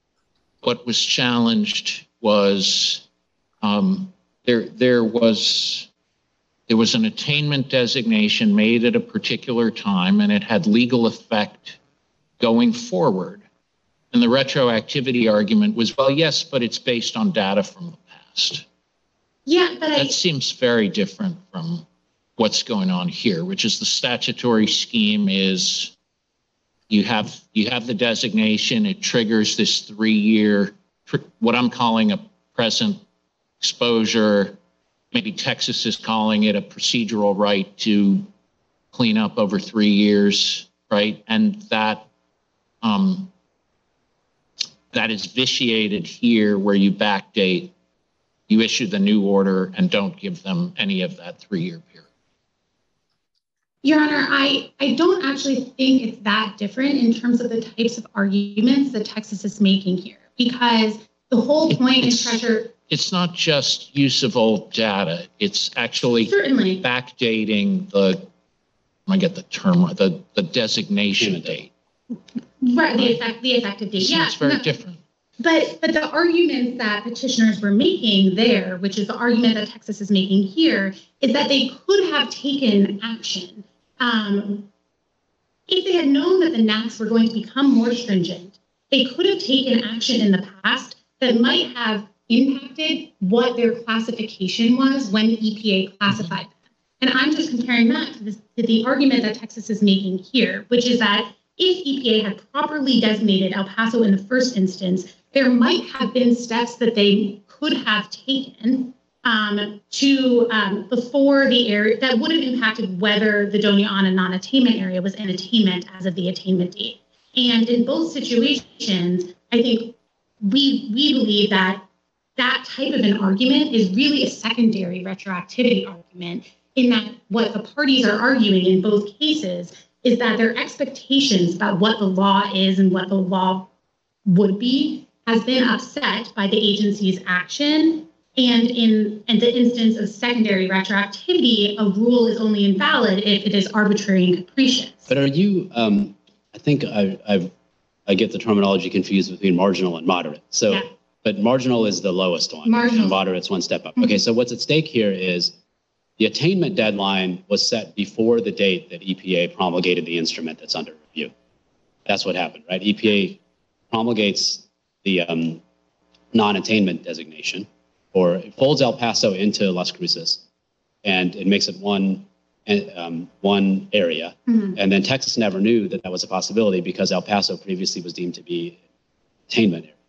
what was challenged was um, there there was there was an attainment designation made at a particular time, and it had legal effect going forward. And the retroactivity argument was, well, yes, but it's based on data from the past. Yeah, but I, That seems very different from what's going on here, which is the statutory scheme is you have you have the designation, it triggers this three-year, what I'm calling a present exposure. Maybe Texas is calling it a procedural right to clean up over three years, right? And that um, that is vitiated here, where you backdate. You issue the new order and don't give them any of that three-year period. Your Honor, I, I don't actually think it's that different in terms of the types of arguments that Texas is making here, because the whole point It's- is treasure. It's not just use of old data. It's actually Certainly. backdating the, I get the term, right, the, the designation date. Right, the effect, the effective date. It Yeah, seems very no, different. But but the arguments that petitioners were making there, which is the argument that Texas is making here, is that they could have taken action. Um, if they had known that the N A Cs were going to become more stringent, they could have taken action in the past that might have impacted what their classification was when the E P A classified them. And I'm just comparing that to, this, to the argument that Texas is making here, which is that if E P A had properly designated El Paso in the first instance, there might have been steps that they could have taken um, to um, before the area that would have impacted whether the Doña Ana non-attainment area was in attainment as of the attainment date. And in both situations, I think we we believe that that type of an argument is really a secondary retroactivity argument, in that what the parties are arguing in both cases is that their expectations about what the law is and what the law would be has been upset by the agency's action. And in, in the instance of secondary retroactivity, a rule is only invalid if it is arbitrary and capricious. But are you, um, I think I, I've, I get the terminology confused between marginal and moderate. So, Yeah. but marginal is the lowest one. Marginal. And moderate's one step up. Mhm. Okay, so what's at stake here is the attainment deadline was set before the date that E P A promulgated the instrument that's under review. That's what happened, right? E P A promulgates the um, non-attainment designation, or it folds El Paso into Las Cruces, and it makes it one um, one area. Mhm. And then Texas never knew that that was a possibility because El Paso previously was deemed to be attainment area.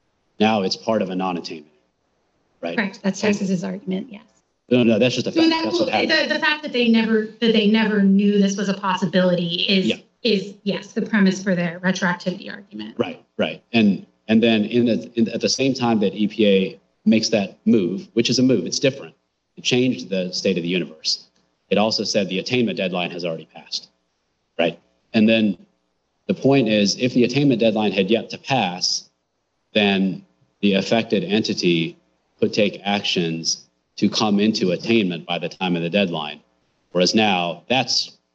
Now it's part of a non-attainment, right? Correct. That's Texas's argument. Yes. No, no, that's just a So fact. that, That's what happened. the, the fact that they never that they never knew this was a possibility is Yeah. is yes the premise for their retroactivity argument. Right, right. And and then in the, in, at the same time that E P A makes that move, which is a move, it's different. It changed the state of the universe. It also said the attainment deadline has already passed, right? And then the point is, if the attainment deadline had yet to pass, then the affected entity could take actions to come into attainment by the time of the deadline. Whereas now, that's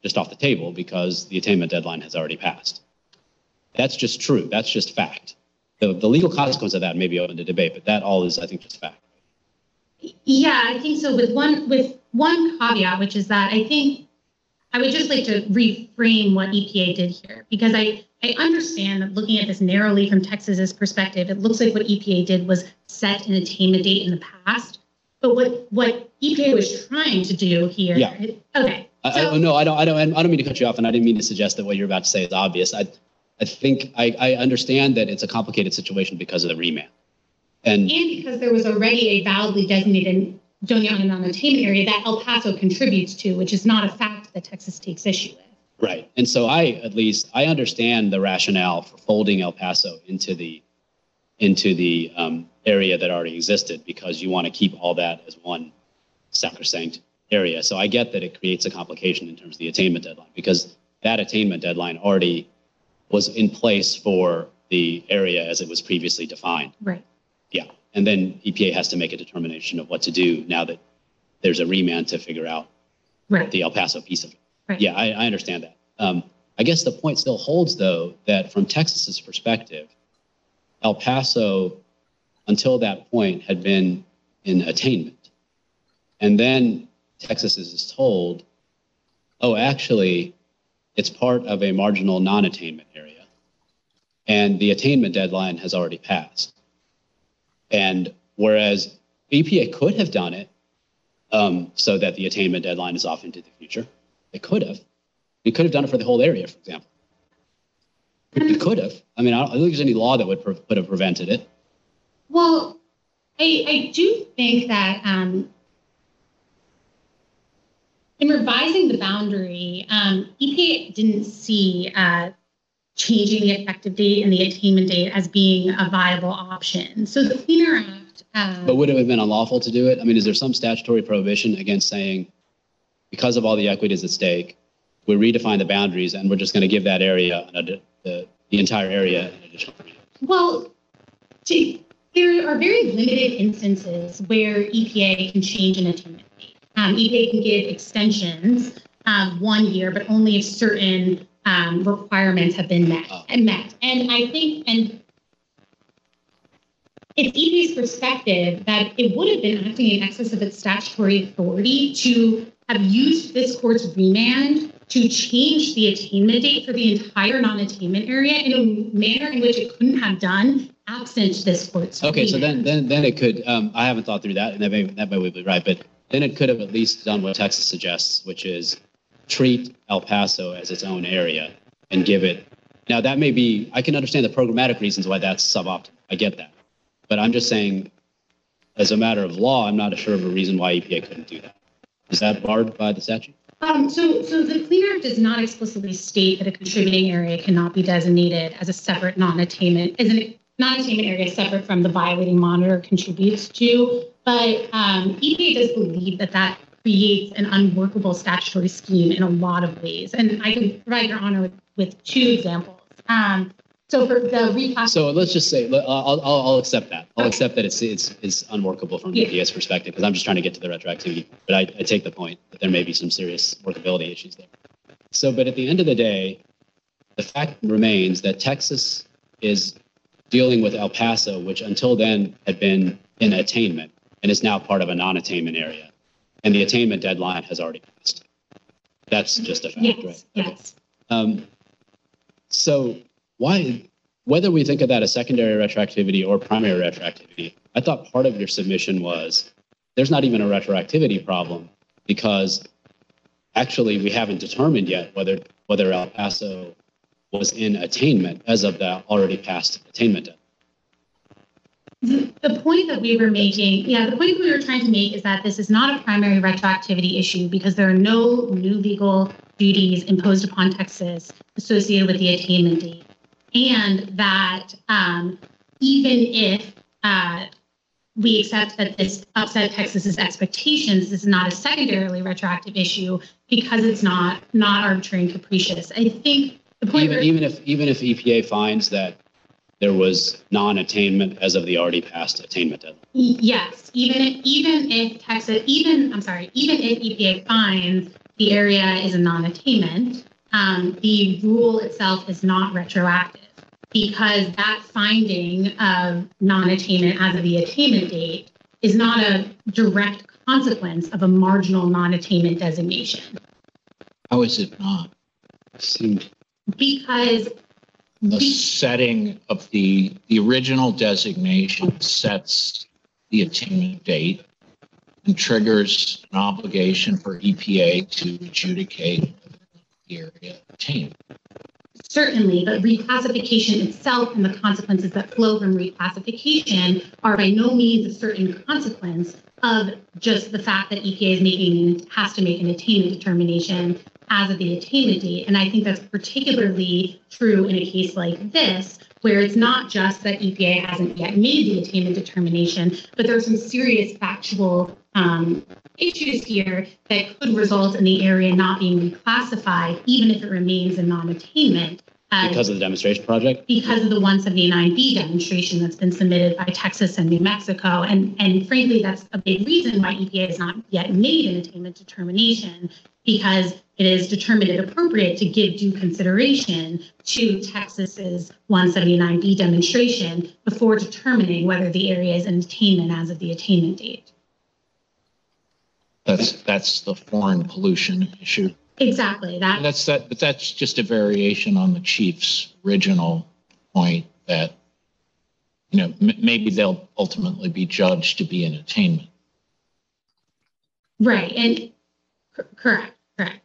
just off the table because the attainment deadline has already passed. That's just true. That's just fact. The, the legal consequence of that may be open to debate, but that all is, I think, just fact. Yeah, I think so. With one with one caveat, which is that I think I would just like to reframe what E P A did here, because I, I understand that looking at this narrowly from Texas's perspective, it looks like what E P A did was set an attainment date in the past. But what what E P A was trying to do here? Yeah. Okay. I, So, I, no, I don't. I don't. I don't mean to cut you off, and I didn't mean to suggest that what you're about to say is obvious. I, I think I, I understand that it's a complicated situation because of the remand, and and because there was already a validly designated Doña Ana non-attainment area that El Paso contributes to, which is not a fact that Texas takes issue with. right. And so I, at least, I understand the rationale for folding El Paso into the into the um, area that already existed, because you want to keep all that as one sacrosanct area. So I get that it creates a complication in terms of the attainment deadline, because that attainment deadline already was in place for the area as it was previously defined. Right. Yeah. And then E P A has to make a determination of what to do now that there's a remand to figure out Right. the El Paso piece of it. Right. Yeah, I, I understand that. Um, I guess the point still holds, though, that from Texas's perspective, El Paso, until that point, had been in attainment. And then Texas is told, oh, actually, it's part of a marginal non-attainment area. And the attainment deadline has already passed. And whereas E P A could have done it um, so that the attainment deadline is off into the future, it could have. It could have done it for the whole area, for example. It could have. I mean, I don't, I don't think there's any law that would, pre- would have prevented it. Well, I, I do think that um, in revising the boundary, um, E P A didn't see uh, changing the effective date and the attainment date as being a viable option. So the Clean Air Act. Uh, But would it have been unlawful to do it? I mean, is there some statutory prohibition against saying, because of all the equities at stake, we redefine the boundaries and we're just going to give that area, the, the, the entire area, an additional freedom? Well, to, there are very limited instances where E P A can change an attainment date. Um, E P A can give extensions um, one year, but only if certain um, requirements have been met Oh. and met. And I think, and it's E P A's perspective that it would have been acting in excess of its statutory authority to have used this court's remand to change the attainment date for the entire non-attainment area in a manner in which it couldn't have done absent this court's Okay, remand. so then, then, then it could. Um, I haven't thought through that, and that may that may be right. But then it could have at least done what Texas suggests, which is treat El Paso as its own area and give it. Now that may be. I can understand the programmatic reasons why that's suboptimal. I get that, but I'm just saying, as a matter of law, I'm not sure of a reason why E P A couldn't do that. Is that barred by the statute? Um, so, so the Clean Air Act does not explicitly state that a contributing area cannot be designated as a separate non-attainment, as a non-attainment area separate from the violating monitor contributes to. But um, E P A does believe that that creates an unworkable statutory scheme in a lot of ways. And I can provide Your Honor with, with two examples. Um, so for the reclass. So let's just say I'll I'll, I'll accept that. I'll Okay. accept that it's it's it's unworkable from the Yeah. E P A's perspective, because I'm just trying to get to the retroactivity. But I, I take the point that there may be some serious workability issues there. So, but at the end of the day, the fact remains that Texas is dealing with El Paso, which until then had been in attainment and is now part of a non-attainment area, and the attainment deadline has already passed. That's just a fact, Yes, right? yes. Um, so why, whether we think of that as secondary retroactivity or primary retroactivity, I thought part of your submission was there's not even a retroactivity problem, because actually we haven't determined yet whether whether El Paso was in attainment as of the already passed attainment deadline. The the point that we were making, yeah, the point we were trying to make is that this is not a primary retroactivity issue because there are no new legal duties imposed upon Texas associated with the attainment date. And that um, even if uh, we accept that this upset Texas's expectations, this is not a secondarily retroactive issue because it's not not arbitrary and capricious. I think the point Even, where- even if even if E P A finds that there was non-attainment as of the already passed attainment deadline. Yes, even if, even if Texas, even, I'm sorry, even if E P A finds the area is a non-attainment, um, the rule itself is not retroactive because that finding of non-attainment as of the attainment date is not a direct consequence of a marginal non-attainment designation. How is it not? Seemed Because The we, setting of the, the original designation sets the attainment date and triggers an obligation for E P A to adjudicate the area attained. certainly, but reclassification itself and the consequences that flow from reclassification are by no means a certain consequence of just the fact that E P A is making has to make an attainment determination as of the attainment date. And I think that's particularly true in a case like this, where it's not just that E P A hasn't yet made the attainment determination, but there's some serious factual um, issues here that could result in the area not being reclassified, even if it remains a non-attainment. Uh, because of the demonstration project? Because of the one seventy-nine B demonstration that's been submitted by Texas and New Mexico. And, and frankly, that's a big reason why E P A has not yet made an attainment determination, because it is determined it appropriate to give due consideration to Texas's one seventy-nine B demonstration before determining whether the area is an attainment as of the attainment date. That's, that's the foreign pollution issue. Exactly. That, And that's that, but that's just a variation on the chief's original point that, you know, m- maybe they'll ultimately be judged to be an attainment. right. And cor- correct. Correct.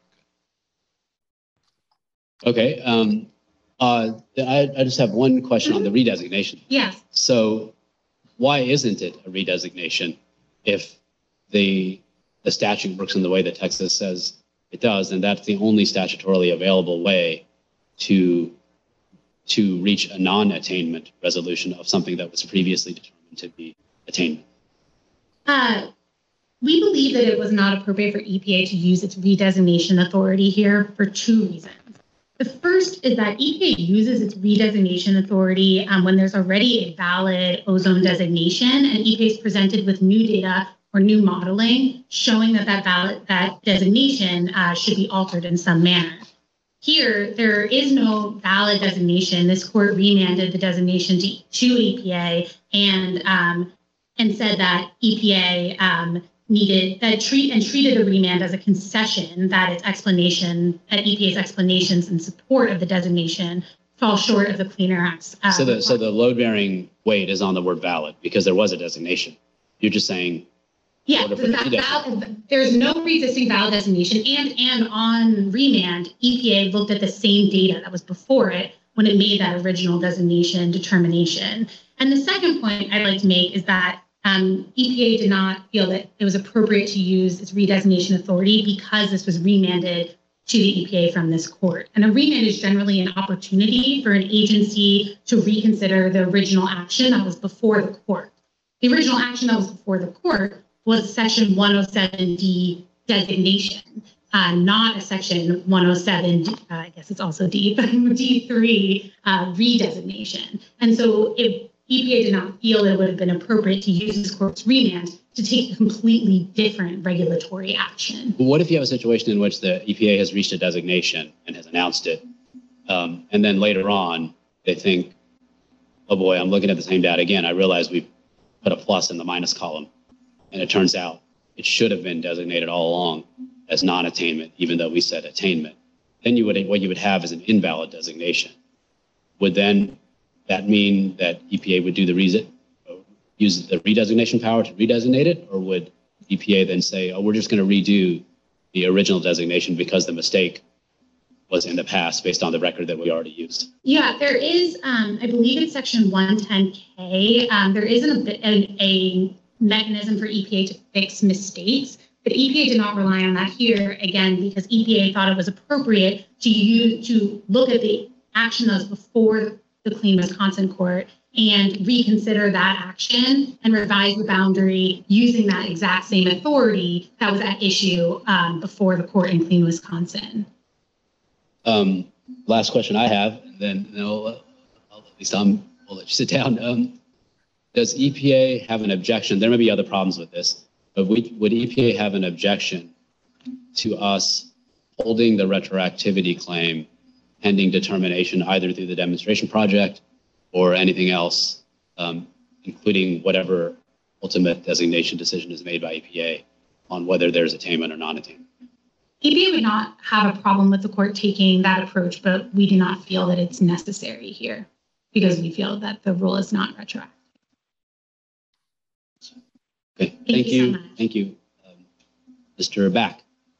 Okay. Um, uh, I, I just have one question on the redesignation. Yes. So why isn't it a redesignation if the the statute works in the way that Texas says it does, and that's the only statutorily available way to to reach a non-attainment resolution of something that was previously determined to be attainment? Uh, we believe that it was not appropriate for E P A to use its redesignation authority here for two reasons. The first is that E P A uses its redesignation authority um, when there's already a valid ozone designation, and E P A is presented with new data or new modeling showing that that valid that designation uh, should be altered in some manner. Here, there is no valid designation. This court remanded the designation to, to E P A and um, and said that E P A um, needed that treat and treated the remand as a concession that its explanation, that E P A's explanations in support of the designation fall short of the Clean Air Act's. Uh, So the so the load-bearing weight is on the word valid because there was a designation. You're just saying. Yeah, order for the that redesignation. val- there's no pre-existing valid designation, and and on remand, E P A looked at the same data that was before it when it made that original designation determination. And the second point I'd like to make is that um, E P A did not feel that it was appropriate to use its redesignation authority because this was remanded to the E P A from this court. And a remand is generally an opportunity for an agency to reconsider the original action that was before the court. The original action that was before the court was Section one oh seven D designation, uh, not a Section one oh seven, uh, I guess it's also D, but D three uh, redesignation. And so if E P A did not feel it would have been appropriate to use this court's remand to take a completely different regulatory action. What if you have a situation in which the E P A has reached a designation and has announced it, um, and then later on they think, oh boy, I'm looking at the same data again. I realize we put a plus in the minus column. And it turns out it should have been designated all along as non-attainment, even though we said attainment. Then you would what you would have is an invalid designation. Would then that mean that E P A would do the reason, use the redesignation power to redesignate it, or would E P A then say, "Oh, we're just going to redo the original designation because the mistake was in the past based on the record that we already used"? Yeah, there is, um, I believe in Section one ten K, um, there isn't a, a, a mechanism for E P A to fix mistakes, but E P A did not rely on that here, again, because E P A thought it was appropriate to use, to look at the action that was before the Clean Wisconsin Court and reconsider that action and revise the boundary using that exact same authority that was at issue um, before the court in Clean Wisconsin. Um, last question I have, and then I'll, I'll, at least I'm, I'll let you sit down. Um, Does E P A have an objection? There may be other problems with this, but we, would E P A have an objection to us holding the retroactivity claim pending determination either through the demonstration project or anything else, um, including whatever ultimate designation decision is made by E P A on whether there's attainment or non-attainment. E P A would not have a problem with the court taking that approach, but we do not feel that it's necessary here because we feel that the rule is not retroactive. Okay, Thank thank you so you. much. Thank you. Um, Mister Back.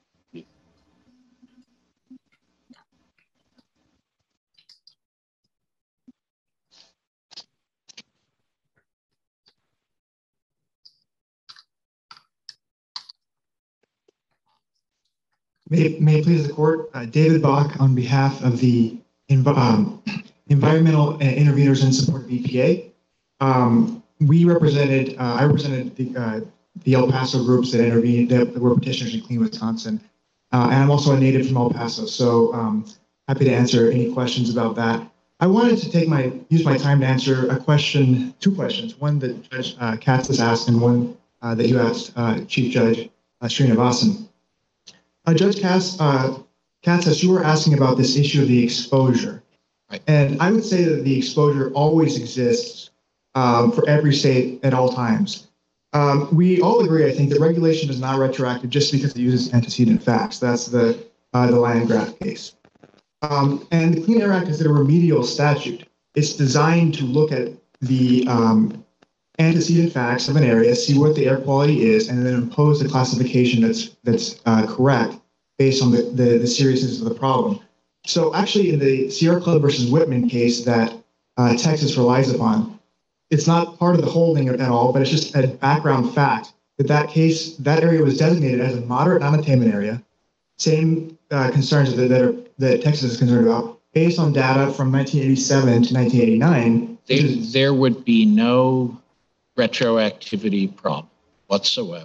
May, may it please the court, uh, David Bach on behalf of the env um, environmental interveners in support of E P A. Um, we represented, uh, I represented the, uh, the El Paso groups that intervened, that were petitioners in Clean Wisconsin. Uh, and I'm also a native from El Paso, so um, happy to answer any questions about that. I wanted to take my, use my time to answer a question, two questions, one that Judge uh, Katz has asked and one uh, that you asked uh, Chief Judge uh, Srinivasan. Uh, Judge Katz, uh, Katz, as you were asking about this issue of the exposure, right. And I would say that the exposure always exists um, for every state at all times. Um, we all agree, I think, that regulation is not retroactive just because it uses antecedent facts. That's the uh, the Landgraf case. Um, and the Clean Air Act is a remedial statute. It's designed to look at the um, antecedent facts of an area, see what the air quality is, and then impose the classification that's that's uh, correct based on the, the, the seriousness of the problem. So actually in the Sierra Club versus Whitman case that uh, Texas relies upon, it's not part of the holding at all, but it's just a background fact that that case, that area was designated as a moderate non-attainment area, same uh, concerns that, that, are, that Texas is concerned about, based on data from nineteen eighty-seven to nineteen eighty-nine. There, is, there would be no retroactivity problem whatsoever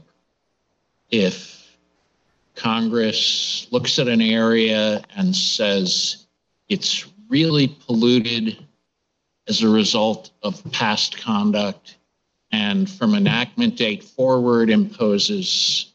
if Congress looks at an area and says it's really polluted as a result of past conduct and from enactment date forward imposes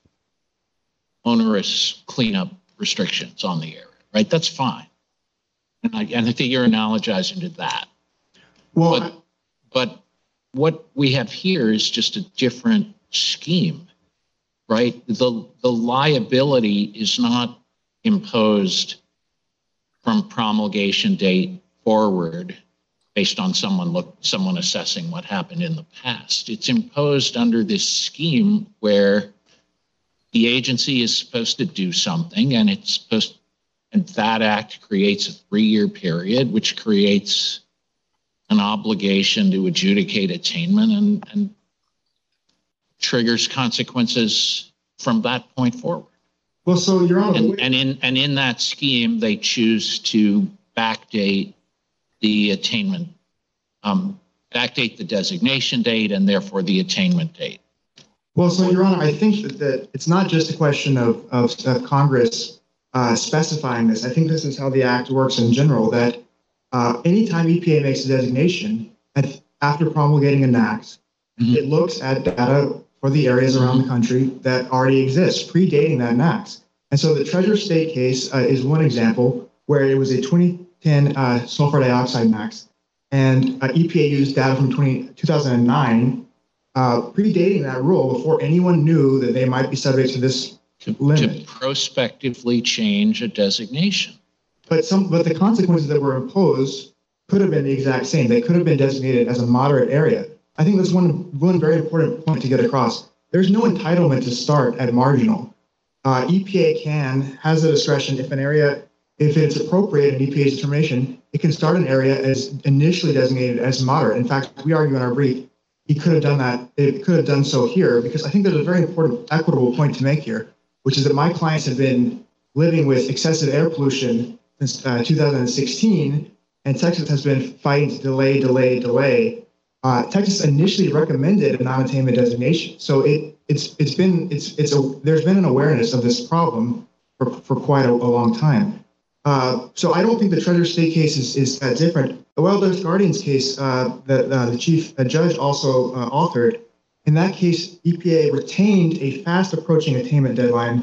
onerous cleanup restrictions on the area, right? That's fine. And I, and I think you're analogizing to that. well, But, but what we have here is just a different scheme, right? The, the liability is not imposed from promulgation date forward based on someone look, someone assessing what happened in the past. It's imposed under this scheme where the agency is supposed to do something and it's supposed, and that act creates a three-year period, which creates an obligation to adjudicate attainment and, and triggers consequences from that point forward. well, so Your Honor, And, and in and in that scheme, they choose to backdate the attainment, um, backdate the designation date and therefore the attainment date. well, so Your Honor, I think that, that it's not just a question of, of, of Congress uh, specifying this. I think this is how the Act works in general, that uh, anytime E P A makes a designation, at, after promulgating an Act, Mhm. it looks at data for the areas around the country that already exist, predating that Act. And so the Treasure State case uh, is one example where it was a twenty ten uh, sulfur dioxide max, and uh, E P A used data from two thousand nine, uh, predating that rule before anyone knew that they might be subject to this To, to limit. prospectively change a designation. But some, but the consequences that were imposed could have been the exact same. They could have been designated as a moderate area. I think that's one one very important point to get across. There's no entitlement to start at marginal. Uh, E P A can, has the discretion if an area, if it's appropriate in E P A's determination, it can start an area as initially designated as moderate. In fact, we argue in our brief, he could have done that, it could have done so here, because I think there's a very important equitable point to make here, which is that my clients have been living with excessive air pollution since uh, two thousand sixteen, and Texas has been fighting to delay, delay, delay. Uh, Texas initially recommended a non-attainment designation, so it it's it's been it's it's a there's been an awareness of this problem for for quite a, a long time. Uh, so I don't think the Treasure State case is, is that different. The Wildlife Guardians case uh, that uh, the chief uh, judge also uh, authored, in that case, E P A retained a fast approaching attainment deadline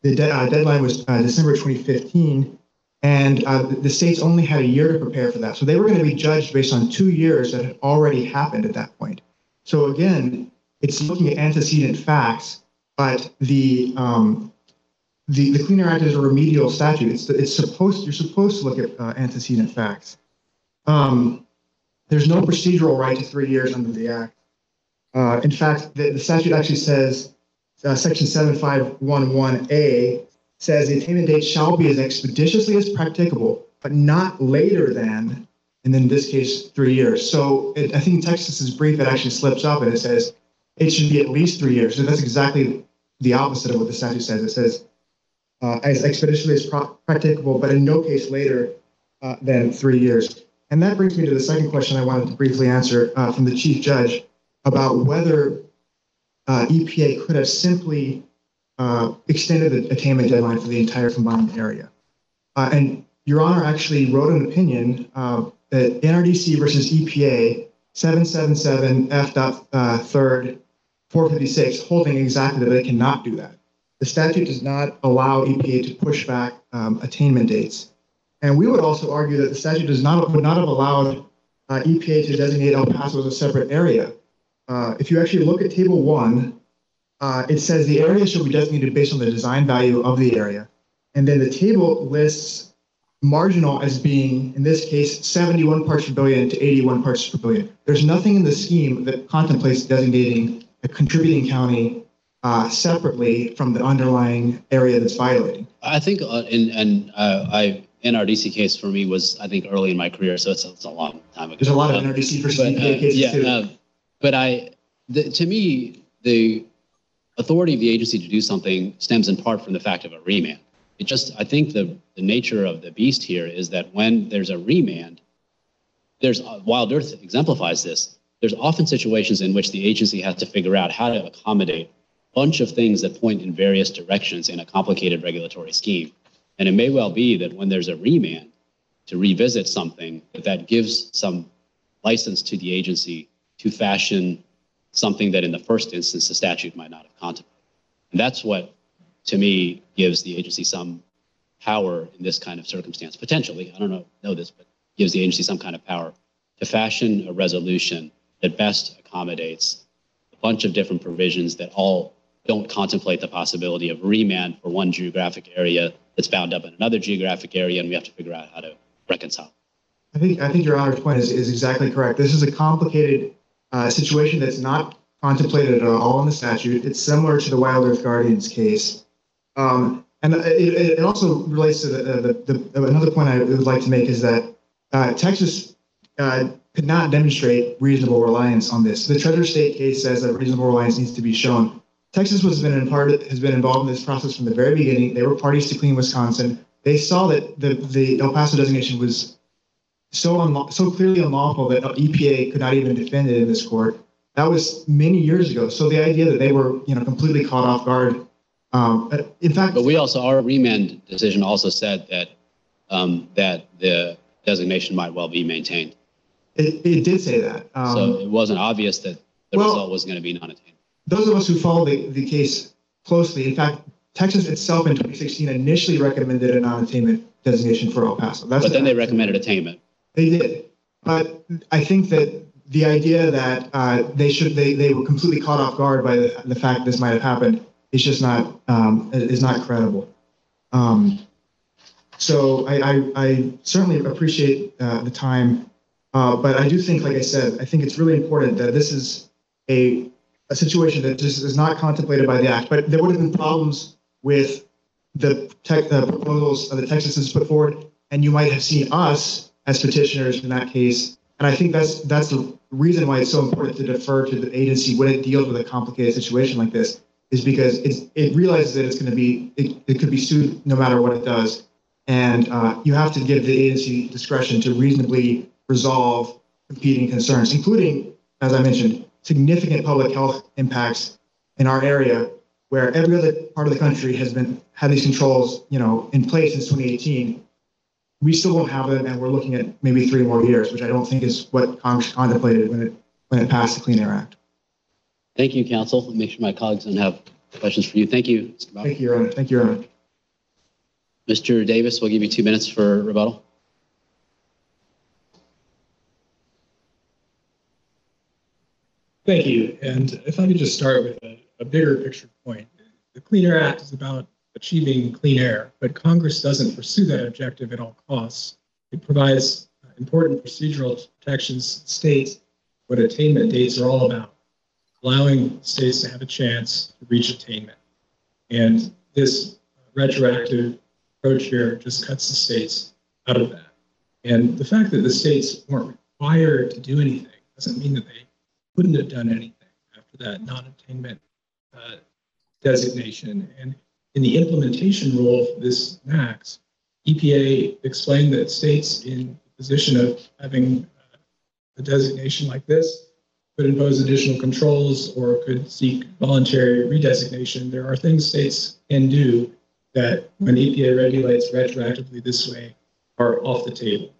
the de- uh, deadline was uh, December twenty fifteen, and uh, the states only had a year to prepare for that. So they were going to be judged based on two years that had already happened at that point. So again, it's looking at antecedent facts, but the um, the, the Clean Air Act is a remedial statute. It's it's supposed you're supposed to look at uh, antecedent facts. Um, there's no procedural right to three years under the Act. Uh, in fact, the, the statute actually says, uh, Section seven five one one A says the attainment date shall be as expeditiously as practicable, but not later than, and in this case, three years. So it, I think Texas's brief, it actually slips up and it says it should be at least three years. So that's exactly the opposite of what the statute says. It says uh, as expeditiously as pro- practicable, but in no case later uh, than three years. And that brings me to the second question I wanted to briefly answer uh, from the Chief Judge about whether uh, E P A could have simply uh, extended the attainment deadline for the entire combined area. Uh, and Your Honor actually wrote an opinion uh, that N R D C versus E P A seven seven seven F dot uh, third four fifty-six, holding exactly that they cannot do that. The statute does not allow E P A to push back um, attainment dates. And we would also argue that the statute does not would not have allowed uh, E P A to designate El Paso as a separate area. Uh, if you actually look at Table one, uh, it says the area shall be designated based on the design value of the area. And then the table lists marginal as being, in this case, seventy-one parts per billion to eighty-one parts per billion. There's nothing in the scheme that contemplates designating a contributing county uh, separately from the underlying area that's violating. I think, uh, in, and uh, I, N R D C case for me was, I think, early in my career, so it's, it's a long time ago. There's a lot of um, N R D C versus but, E P A uh, cases yeah, too. Uh, but I, the, to me, the authority of the agency to do something stems in part from the fact of a remand. It just, I think the, the nature of the beast here is that when there's a remand, there's, uh, Wild Earth exemplifies this, there's often situations in which the agency has to figure out how to accommodate a bunch of things that point in various directions in a complicated regulatory scheme. And it may well be that when there's a remand to revisit something, that that gives some license to the agency to fashion something that in the first instance the statute might not have contemplated. And that's what, to me, gives the agency some power in this kind of circumstance, potentially, I don't know, know this, but gives the agency some kind of power to fashion a resolution that best accommodates a bunch of different provisions that all don't contemplate the possibility of remand for one geographic area that's bound up in another geographic area, and we have to figure out how to reconcile. I think I think Your Honor's point is, is exactly correct. This is a complicated uh, situation that's not contemplated at all in the statute. It's similar to the Wild Earth Guardians case. Um, and it, it also relates to the, the, the, another point I would like to make is that uh, Texas uh, could not demonstrate reasonable reliance on this. The Treasure State case says that reasonable reliance needs to be shown. Texas was been in part, has been involved in this process from the very beginning. They were parties to Clean Wisconsin. They saw that the, the El Paso designation was so unlaw- so clearly unlawful that E P A could not even defend it in this court. That was many years ago. So the idea that they were, you know, completely caught off guard. Um, in fact, but we also, our remand decision also said that um, that the designation might well be maintained. It, it did say that. Um, so it wasn't obvious that the well, result was going to be non-attainable. Those of us who follow the, the case closely, in fact, Texas itself in twenty sixteen initially recommended a non-attainment designation for El Paso. That's but then they recommended attainment. They did. But I think that the idea that uh, they should they, they were completely caught off guard by the, the fact this might have happened is just not um, is not credible. Um, so I, I, I certainly appreciate uh, the time, uh, but I do think, like I said, I think it's really important that this is a a situation that just is not contemplated by the act. But there would have been problems with the, tech, the proposals that Texas has put forward, and you might have seen us as petitioners in that case. And I think that's that's the reason why it's so important to defer to the agency when it deals with a complicated situation like this, is because it's, it realizes that it's going to be, it, it could be sued no matter what it does. And uh, you have to give the agency discretion to reasonably resolve competing concerns, including, as I mentioned, significant public health impacts in our area, where every other part of the country has been had these controls, you know, in place since twenty eighteen. We still won't have them, and we're looking at maybe three more years, which I don't think is what Congress contemplated when it when it passed the Clean Air Act. Thank you, counsel. I'll make sure my colleagues don't have questions for you. Thank you, Mister Bauer. Thank you, Your Honor. Thank you, Your Honor. Mister Davis, we'll give you two minutes for rebuttal. Thank you. And if I could just start with a, a bigger picture point. The Clean Air Act is about achieving clean air, but Congress doesn't pursue that objective at all costs. It provides important procedural protections to states what attainment dates are all about, allowing states to have a chance to reach attainment. And this retroactive approach here just cuts the states out of that. And the fact that the states weren't required to do anything doesn't mean that they couldn't have done anything after that non-attainment uh, designation. And in the implementation rule for this max, E P A explained that states in the position of having uh, a designation like this could impose additional controls or could seek voluntary redesignation. There are things states can do that when E P A regulates retroactively this way are off the table.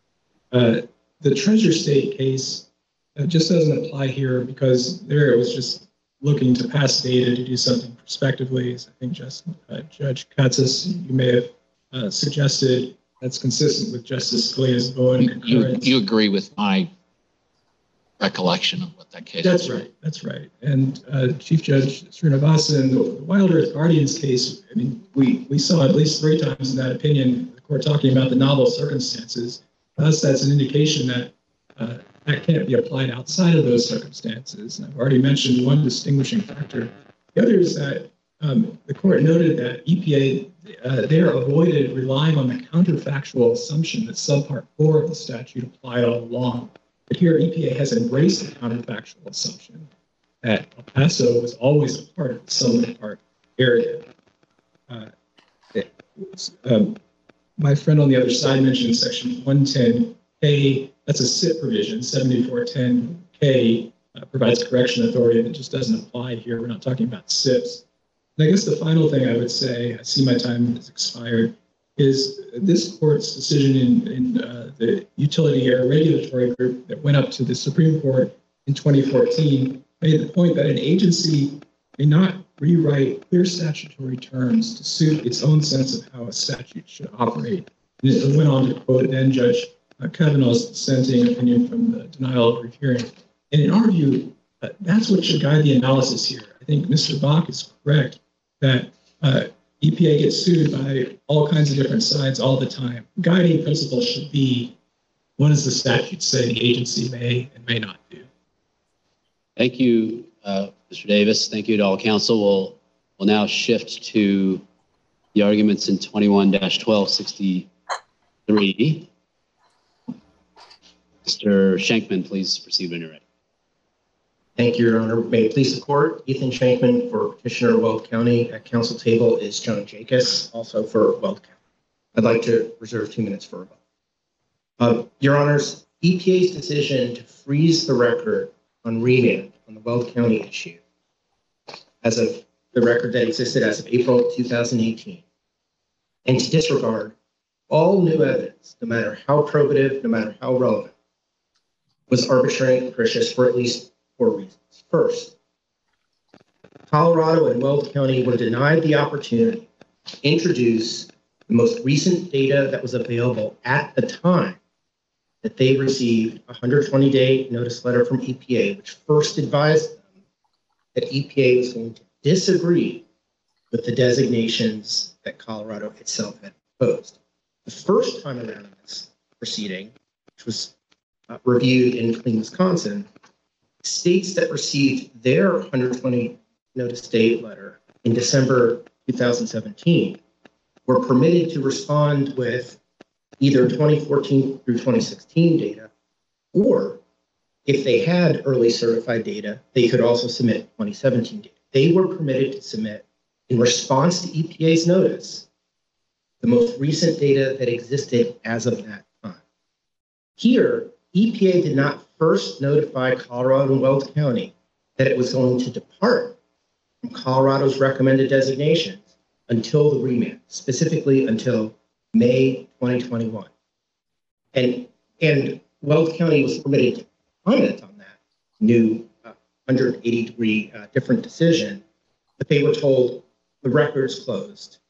Uh, the Treasure State case uh, just doesn't apply here because there it was just looking to pass data to do something prospectively. As I think just, uh, Judge Katsas, you may have uh, suggested that's consistent with Justice Scalia's Bowen concurrence. You, you agree with my recollection of what that case That's was? right. That's right. And uh, Chief Judge Srinivasan, the, the Wild Earth Guardians case, I mean, we, we saw at least three times in that opinion, the court talking about the novel circumstances. For us, that's an indication that uh, that can't be applied outside of those circumstances. And I've already mentioned one distinguishing factor. The other is that um, the court noted that E P A uh, there avoided relying on the counterfactual assumption that subpart four of the statute applied all along. But here, E P A has embraced the counterfactual assumption that El Paso was always a part of the Southern Park area. Uh, it, um, my friend on the other side mentioned section one ten K. That's a S I P provision. seventy-four ten K uh, provides correction authority that just doesn't apply here. We're not talking about S I Ps. And I guess the final thing I would say, I see my time has expired, is this court's decision in, in uh, the Utility Air Regulatory Group that went up to the Supreme Court in twenty fourteen made the point that an agency may not rewrite clear statutory terms to suit its own sense of how a statute should operate. And it went on to quote then Judge uh, Kavanaugh's dissenting opinion from the denial of rehearing. And in our view, uh, that's what should guide the analysis here. I think Mister Bach is correct that uh, E P A gets sued by all kinds of different sides all the time. Guiding principle should be, what does the statute say the agency may and may not do? Thank you, uh, Mister Davis. Thank you to all counsel. We'll, we'll now shift to the arguments in twenty-one dash twelve sixty-three. Mister Shankman, please proceed when you're ready. Thank you, Your Honor. May it please the court. Ethan Shankman for Petitioner Weld County. At council table is John Jacobs, also for Weld County. I'd like to reserve two minutes for rebuttal. Uh, Your Honors, E P A's decision to freeze the record on remand on the Weld County issue as of the record that existed as of April two thousand eighteen, and to disregard all new evidence, no matter how probative, no matter how relevant, was arbitrary and capricious for at least four reasons. First, Colorado and Weld County were denied the opportunity to introduce the most recent data that was available at the time that they received a one hundred twenty day notice letter from E P A, which first advised them that E P A was going to disagree with the designations that Colorado itself had proposed. The first time around in this proceeding, which was uh, reviewed in Clean, Wisconsin, states that received their one hundred twenty notice date letter in December two thousand seventeen were permitted to respond with either twenty fourteen through twenty sixteen data, or if they had early certified data, they could also submit twenty seventeen data. They were permitted to submit, in response to E P A's notice, the most recent data that existed as of that time. Here, E P A did not first notify Colorado and Weld County that it was going to depart from Colorado's recommended designations until the remand, specifically until May twenty twenty-one. And, and Weld County was permitted to comment on that new uh, one hundred eighty degree uh, different decision, but they were told the record's closed.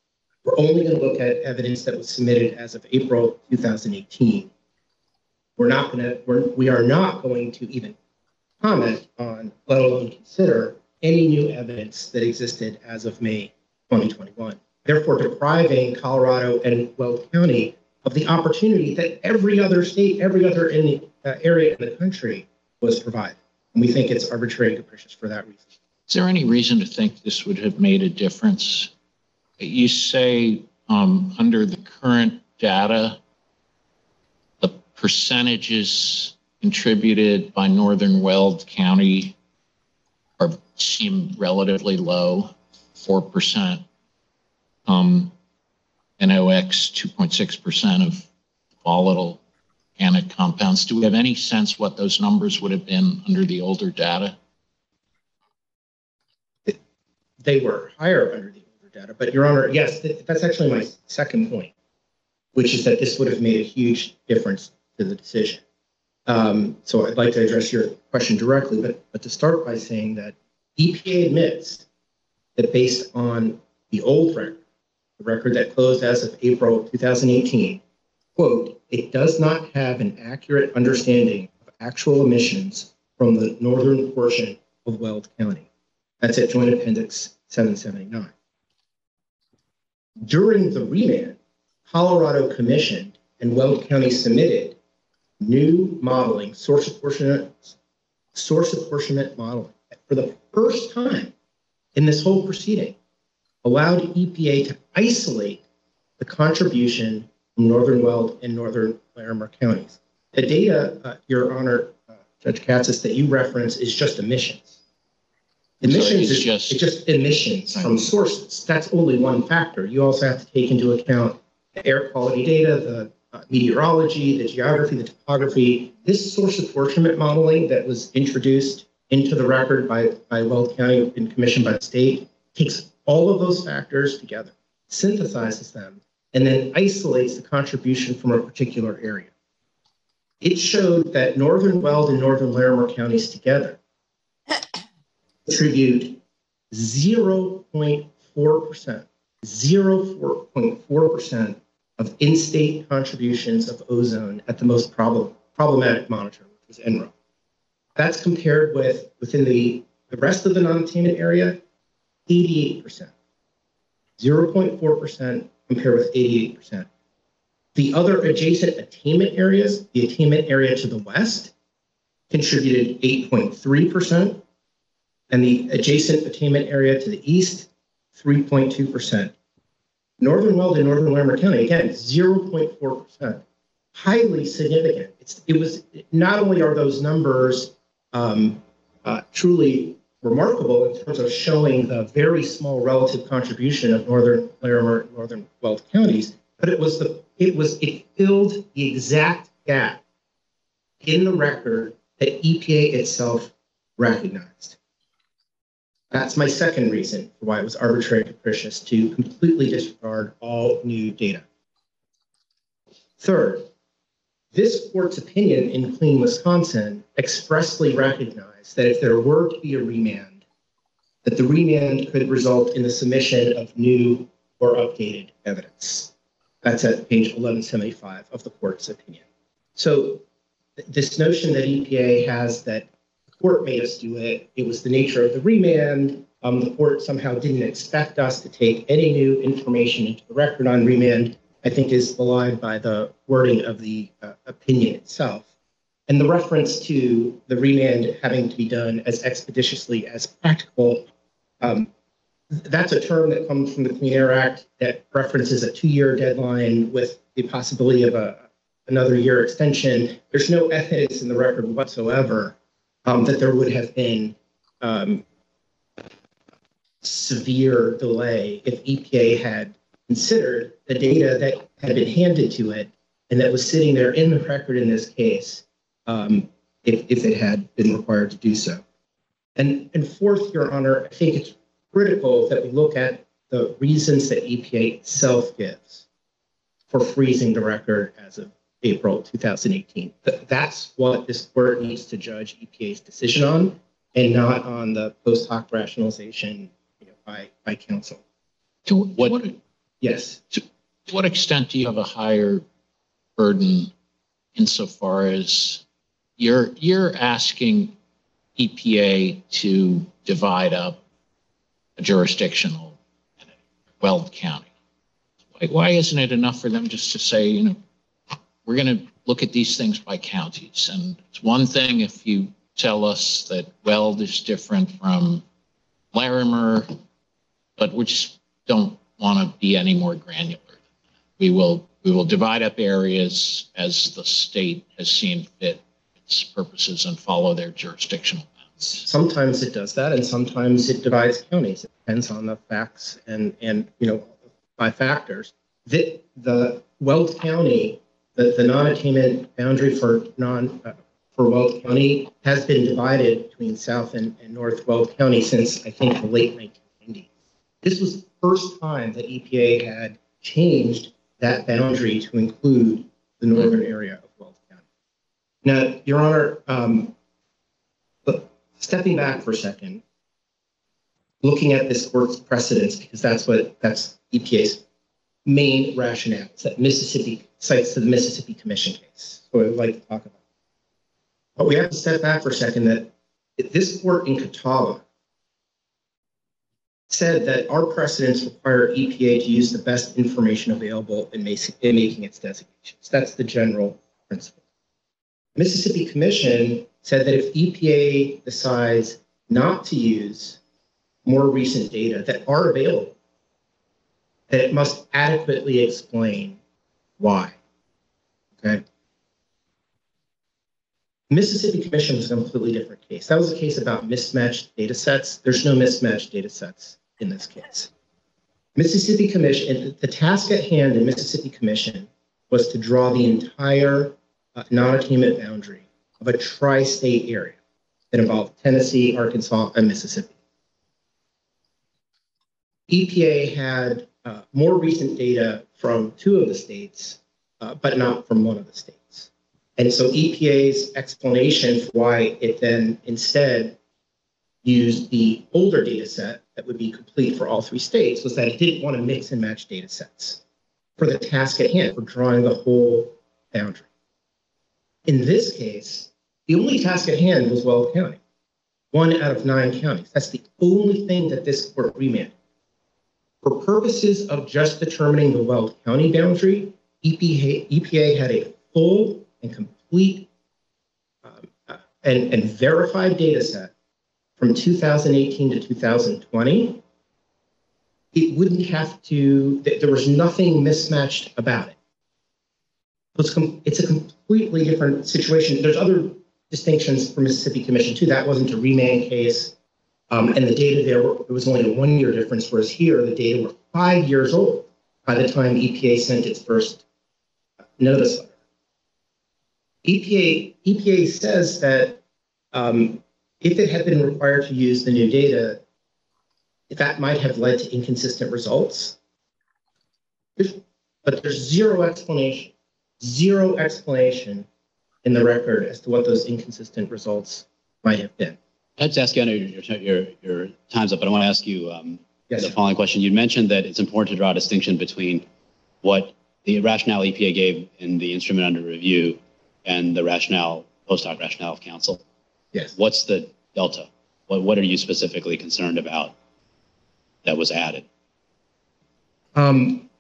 We're only going to look at evidence that was submitted as of April two thousand eighteen. We're not going to, we're, we are not going to even comment on, let alone consider, any new evidence that existed as of May twenty twenty-one. Therefore, depriving Colorado and Weld County of the opportunity that every other state, every other in the uh, area in the country was provided. And we think it's arbitrary and capricious for that reason. Is there any reason to think this would have made a difference? You say um, under the current data, the percentages contributed by Northern Weld County are seem relatively low, four percent. Um, N O X, two point six percent of volatile organic compounds. Do we have any sense what those numbers would have been under the older data? They were higher under the older data, but Your Honor, yes, that's actually my second point, which is that this would have made a huge difference to the decision. Um, so I'd like to address your question directly, but, but to start by saying that E P A admits that based on the old record, the record that closed as of April two thousand eighteen, quote, it does not have an accurate understanding of actual emissions from the northern portion of Weld County. That's at Joint Appendix seven seventy-nine. During the remand, Colorado commissioned and Weld County submitted new modeling, source apportionment, source apportionment modeling for the first time in this whole proceeding, allowed E P A to isolate the contribution from Northern Weld and Northern Larimer counties. The data, uh, Your Honor, uh, Judge Katsas, that you reference is just emissions. Emissions Sorry, is just, it's just emissions from sources. That's only one factor. You also have to take into account the air quality data, the uh, meteorology, the geography, the topography. This source apportionment modeling that was introduced into the record by, by Weld County and commissioned by the state takes all of those factors together, synthesizes them, and then isolates the contribution from a particular area. It showed that Northern Weld and Northern Larimer counties together contribute zero point four percent, zero point four percent of in-state contributions of ozone at the most problem, problematic monitor, which was N R O. That's compared with, within the, the rest of the non-attainment area, eighty-eight percent. zero point four percent compared with eighty-eight percent. The other adjacent attainment areas, the attainment area to the west, contributed eight point three percent, and the adjacent attainment area to the east, three point two percent. Northern Weld and Northern Larimer County, again, zero point four percent. Highly significant. It's, it was, not only are those numbers um, uh, truly remarkable in terms of showing the very small relative contribution of Northern Larimer and Northern Weld counties, but it was the it was it filled the exact gap in the record that E P A itself recognized. That's my second reason for why it was arbitrary and capricious to completely disregard all new data. Third, this court's opinion in Clean Wisconsin expressly recognized that if there were to be a remand, that the remand could result in the submission of new or updated evidence. That's at page eleven seventy-five of the court's opinion. So th- this notion that E P A has that the court made us do it, it was the nature of the remand, um, the court somehow didn't expect us to take any new information into the record on remand, I think is belied by the wording of the uh, opinion itself. And the reference to the remand having to be done as expeditiously as practical, um, that's a term that comes from the Clean Air Act that references a two-year deadline with the possibility of a, another year extension. There's no evidence in the record whatsoever um, that there would have been um, severe delay if E P A had considered the data that had been handed to it and that was sitting there in the record in this case, um, if, if it had been required to do so. And, and fourth, Your Honor, I think it's critical that we look at the reasons that E P A itself gives for freezing the record as of April two thousand eighteen. That's what this court needs to judge E P A's decision on, and not on the post hoc rationalization, you know, by, by counsel. To What- what, Yes. To what extent do you have a higher burden insofar as you're you're asking E P A to divide up a jurisdictional entity, Weld County? Why, why isn't it enough for them just to say, you know, we're going to look at these things by counties? And it's one thing if you tell us that Weld is different from Larimer, but we just don't want to be any more granular. We will we will divide up areas as the state has seen fit its purposes and follow their jurisdictional bounds. Sometimes it does that, and sometimes it divides counties. It depends on the facts and and you know by factors. The the Weld County, the, the non-attainment boundary for non uh, for Weld County has been divided between South and, and North Weld County since I think the late nineteen nineties. This was the first time that E P A had changed that boundary to include the northern area of Weld County. Now, Your Honor, um, but stepping back for a second, looking at this court's precedents, because that's what that's E P A's main rationale. It's that Mississippi cites to the Mississippi Commission case. So I would like to talk about. But we have to step back for a second that this court in Catawba said that our precedents require E P A to use the best information available in, in making its designations. That's the general principle. Mississippi Commission said that if E P A decides not to use more recent data that are available, that it must adequately explain why. Okay. Mississippi Commission was a completely different case. That was a case about mismatched data sets. There's no mismatched data sets in this case. Mississippi Commission, the task at hand in Mississippi Commission was to draw the entire uh, non-attainment boundary of a tri-state area that involved Tennessee, Arkansas, and Mississippi. E P A had uh, more recent data from two of the states, uh, but not from one of the states. And so E P A's explanation for why it then instead used the older data set that would be complete for all three states was that it didn't want to mix and match data sets for the task at hand, for drawing the whole boundary. In this case, the only task at hand was Weld County, one out of nine counties. That's the only thing that this court remanded. For purposes of just determining the Weld County boundary, E P A had a full and complete um, uh, and, and verified data set from two thousand eighteen to two thousand twenty. It wouldn't have to, there was nothing mismatched about it. It's, com it's a completely different situation. There's other distinctions for Mississippi Commission too. That wasn't a remand case. Um, and the data there, it was only a one year difference, whereas here the data were five years old by the time E P A sent its first notice letter. E P A, E P A says that um, if it had been required to use the new data, that might have led to inconsistent results. But there's zero explanation, zero explanation in the record as to what those inconsistent results might have been. I'd just ask you, I know your, your, your time's up, but I want to ask you um, Yes, the sir. following question. You mentioned that it's important to draw a distinction between what the rationale E P A gave in the instrument under review and the rationale, post hoc rationale of counsel. Yes. What's the delta? What, what are you specifically concerned about that was added? Um,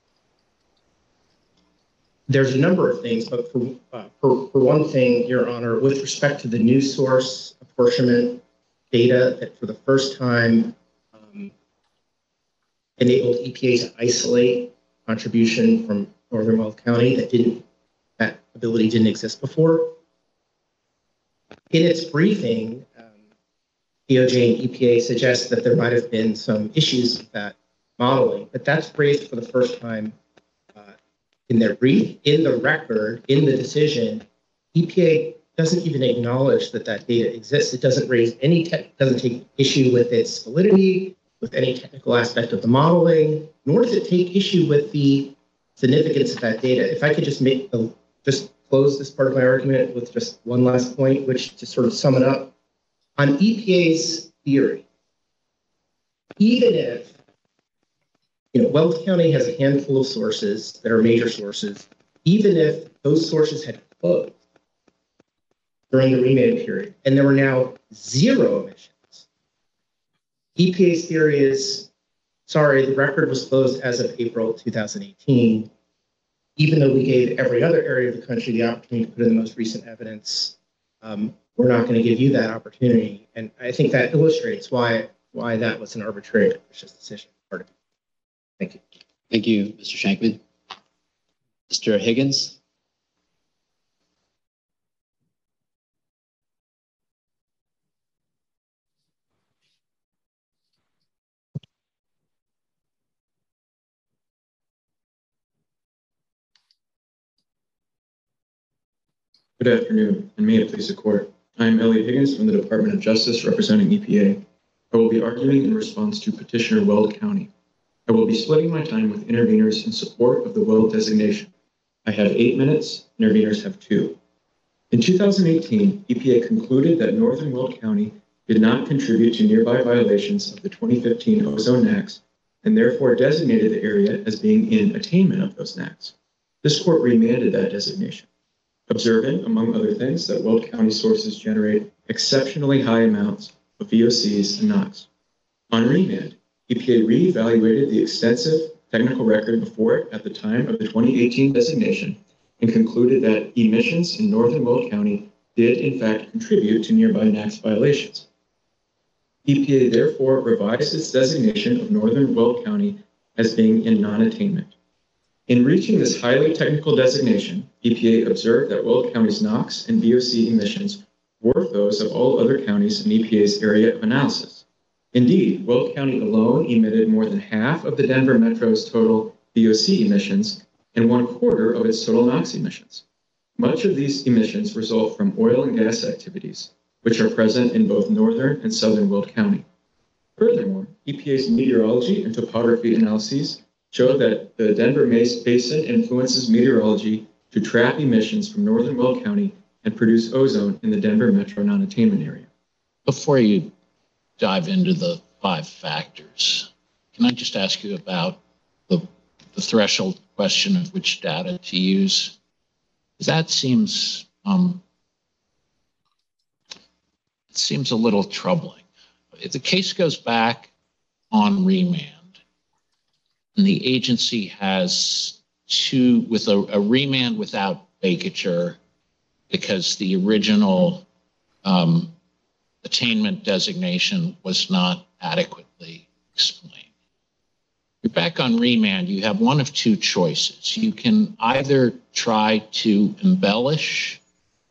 there's a number of things, but for, uh, for, for one thing, Your Honor, with respect to the new source apportionment data that for the first time um, enabled E P A to isolate contribution from Northern Weld County that didn't, that ability didn't exist before. In its briefing, um, D O J and E P A suggest that there might have been some issues with that modeling, but that's raised for the first time uh, in their brief. In the record, in the decision, E P A doesn't even acknowledge that that data exists. It doesn't raise any, te- doesn't take issue with its validity, with any technical aspect of the modeling, nor does it take issue with the significance of that data. If I could just make a, just close this part of my argument with just one last point, which to sort of sum it up, on E P A's theory, even if you know, Weld County has a handful of sources that are major sources. Even if those sources had closed during the remand period, and there were now zero emissions, E P A's theory is, sorry, the record was closed as of April two thousand eighteen. Even though we gave every other area of the country the opportunity to put in the most recent evidence, um, we're not going to give you that opportunity. And I think that illustrates why why that was an arbitrary capricious decision. Part of it. Thank you. Thank you, Mister Shankman. Mister Higgins? Good afternoon, and may it please the court. I am Elliot Higgins from the Department of Justice representing E P A. I will be arguing in response to Petitioner Weld County. I will be splitting my time with interveners in support of the Weld designation. I have eight minutes, interveners have two. In two thousand eighteen, E P A concluded that Northern Weld County did not contribute to nearby violations of the twenty fifteen ozone N A Cs, and therefore designated the area as being in attainment of those N A Cs. This court remanded that designation, observing, among other things, that Weld County sources generate exceptionally high amounts of V O Cs and NOx. On remand, E P A reevaluated the extensive technical record before it at the time of the twenty eighteen designation and concluded that emissions in Northern Weld County did in fact contribute to nearby N A C S violations. E P A therefore revised its designation of Northern Weld County as being in non-attainment. In reaching this highly technical designation, E P A observed that Weld County's NOx and V O C emissions dwarf those of all other counties in E P A's area of analysis. Indeed, Weld County alone emitted more than half of the Denver Metro's total V O C emissions and one quarter of its total NOx emissions. Much of these emissions result from oil and gas activities, which are present in both northern and southern Weld County. Furthermore, E P A's meteorology and topography analyses show that the Denver Basin influences meteorology to trap emissions from northern Weld County and produce ozone in the Denver metro non-attainment area. Before you dive into the five factors, can I just ask you about the, the threshold question of which data to use? That seems, um, it seems a little troubling. If the case goes back on remand, and the agency has two, with a, a remand without vacature, because the original um, attainment designation was not adequately explained. You're back on remand, you have one of two choices. You can either try to embellish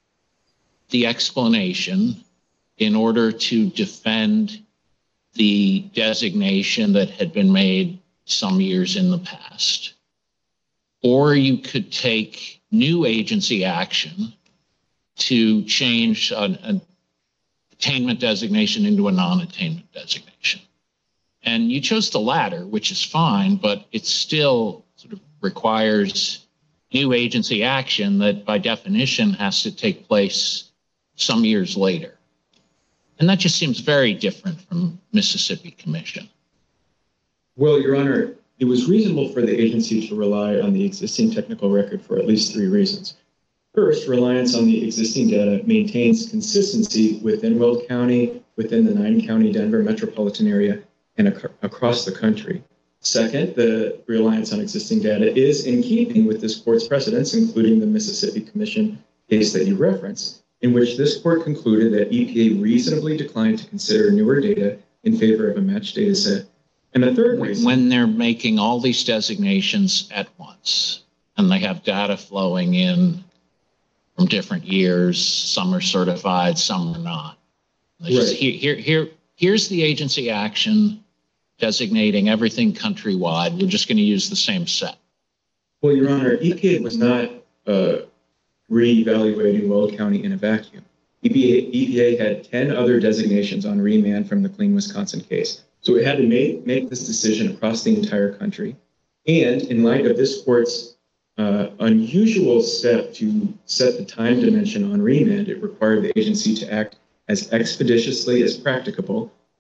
the explanation in order to defend the designation that had been made some years in the past, or you could take new agency action to change an, an attainment designation into a non-attainment designation. And you chose the latter, which is fine, but it still sort of requires new agency action that by definition has to take place some years later. And that just seems very different from Mississippi Commission. Well, Your Honor, it was reasonable for the agency to rely on the existing technical record for at least three reasons. First, reliance on the existing data maintains consistency within Weld County, within the nine-county Denver metropolitan area, and ac across the country. Second, the reliance on existing data is in keeping with this court's precedents, including the Mississippi Commission case that you referenced, in which this court concluded that E P A reasonably declined to consider newer data in favor of a matched data set. And the third reason, when they're making all these designations at once and they have data flowing in from different years, some are certified, some are not. Right. Just, here, here, here, here's the agency action designating everything countrywide. We're just going to use the same set. Well, Your Honor, E P A was not uh, re-evaluating Weld County in a vacuum. E P A, E P A had ten other designations on remand from the Clean Wisconsin case. So it had to make, make this decision across the entire country. And in light of this court's uh, unusual step to set the time dimension on remand, it required the agency to act as expeditiously as practicable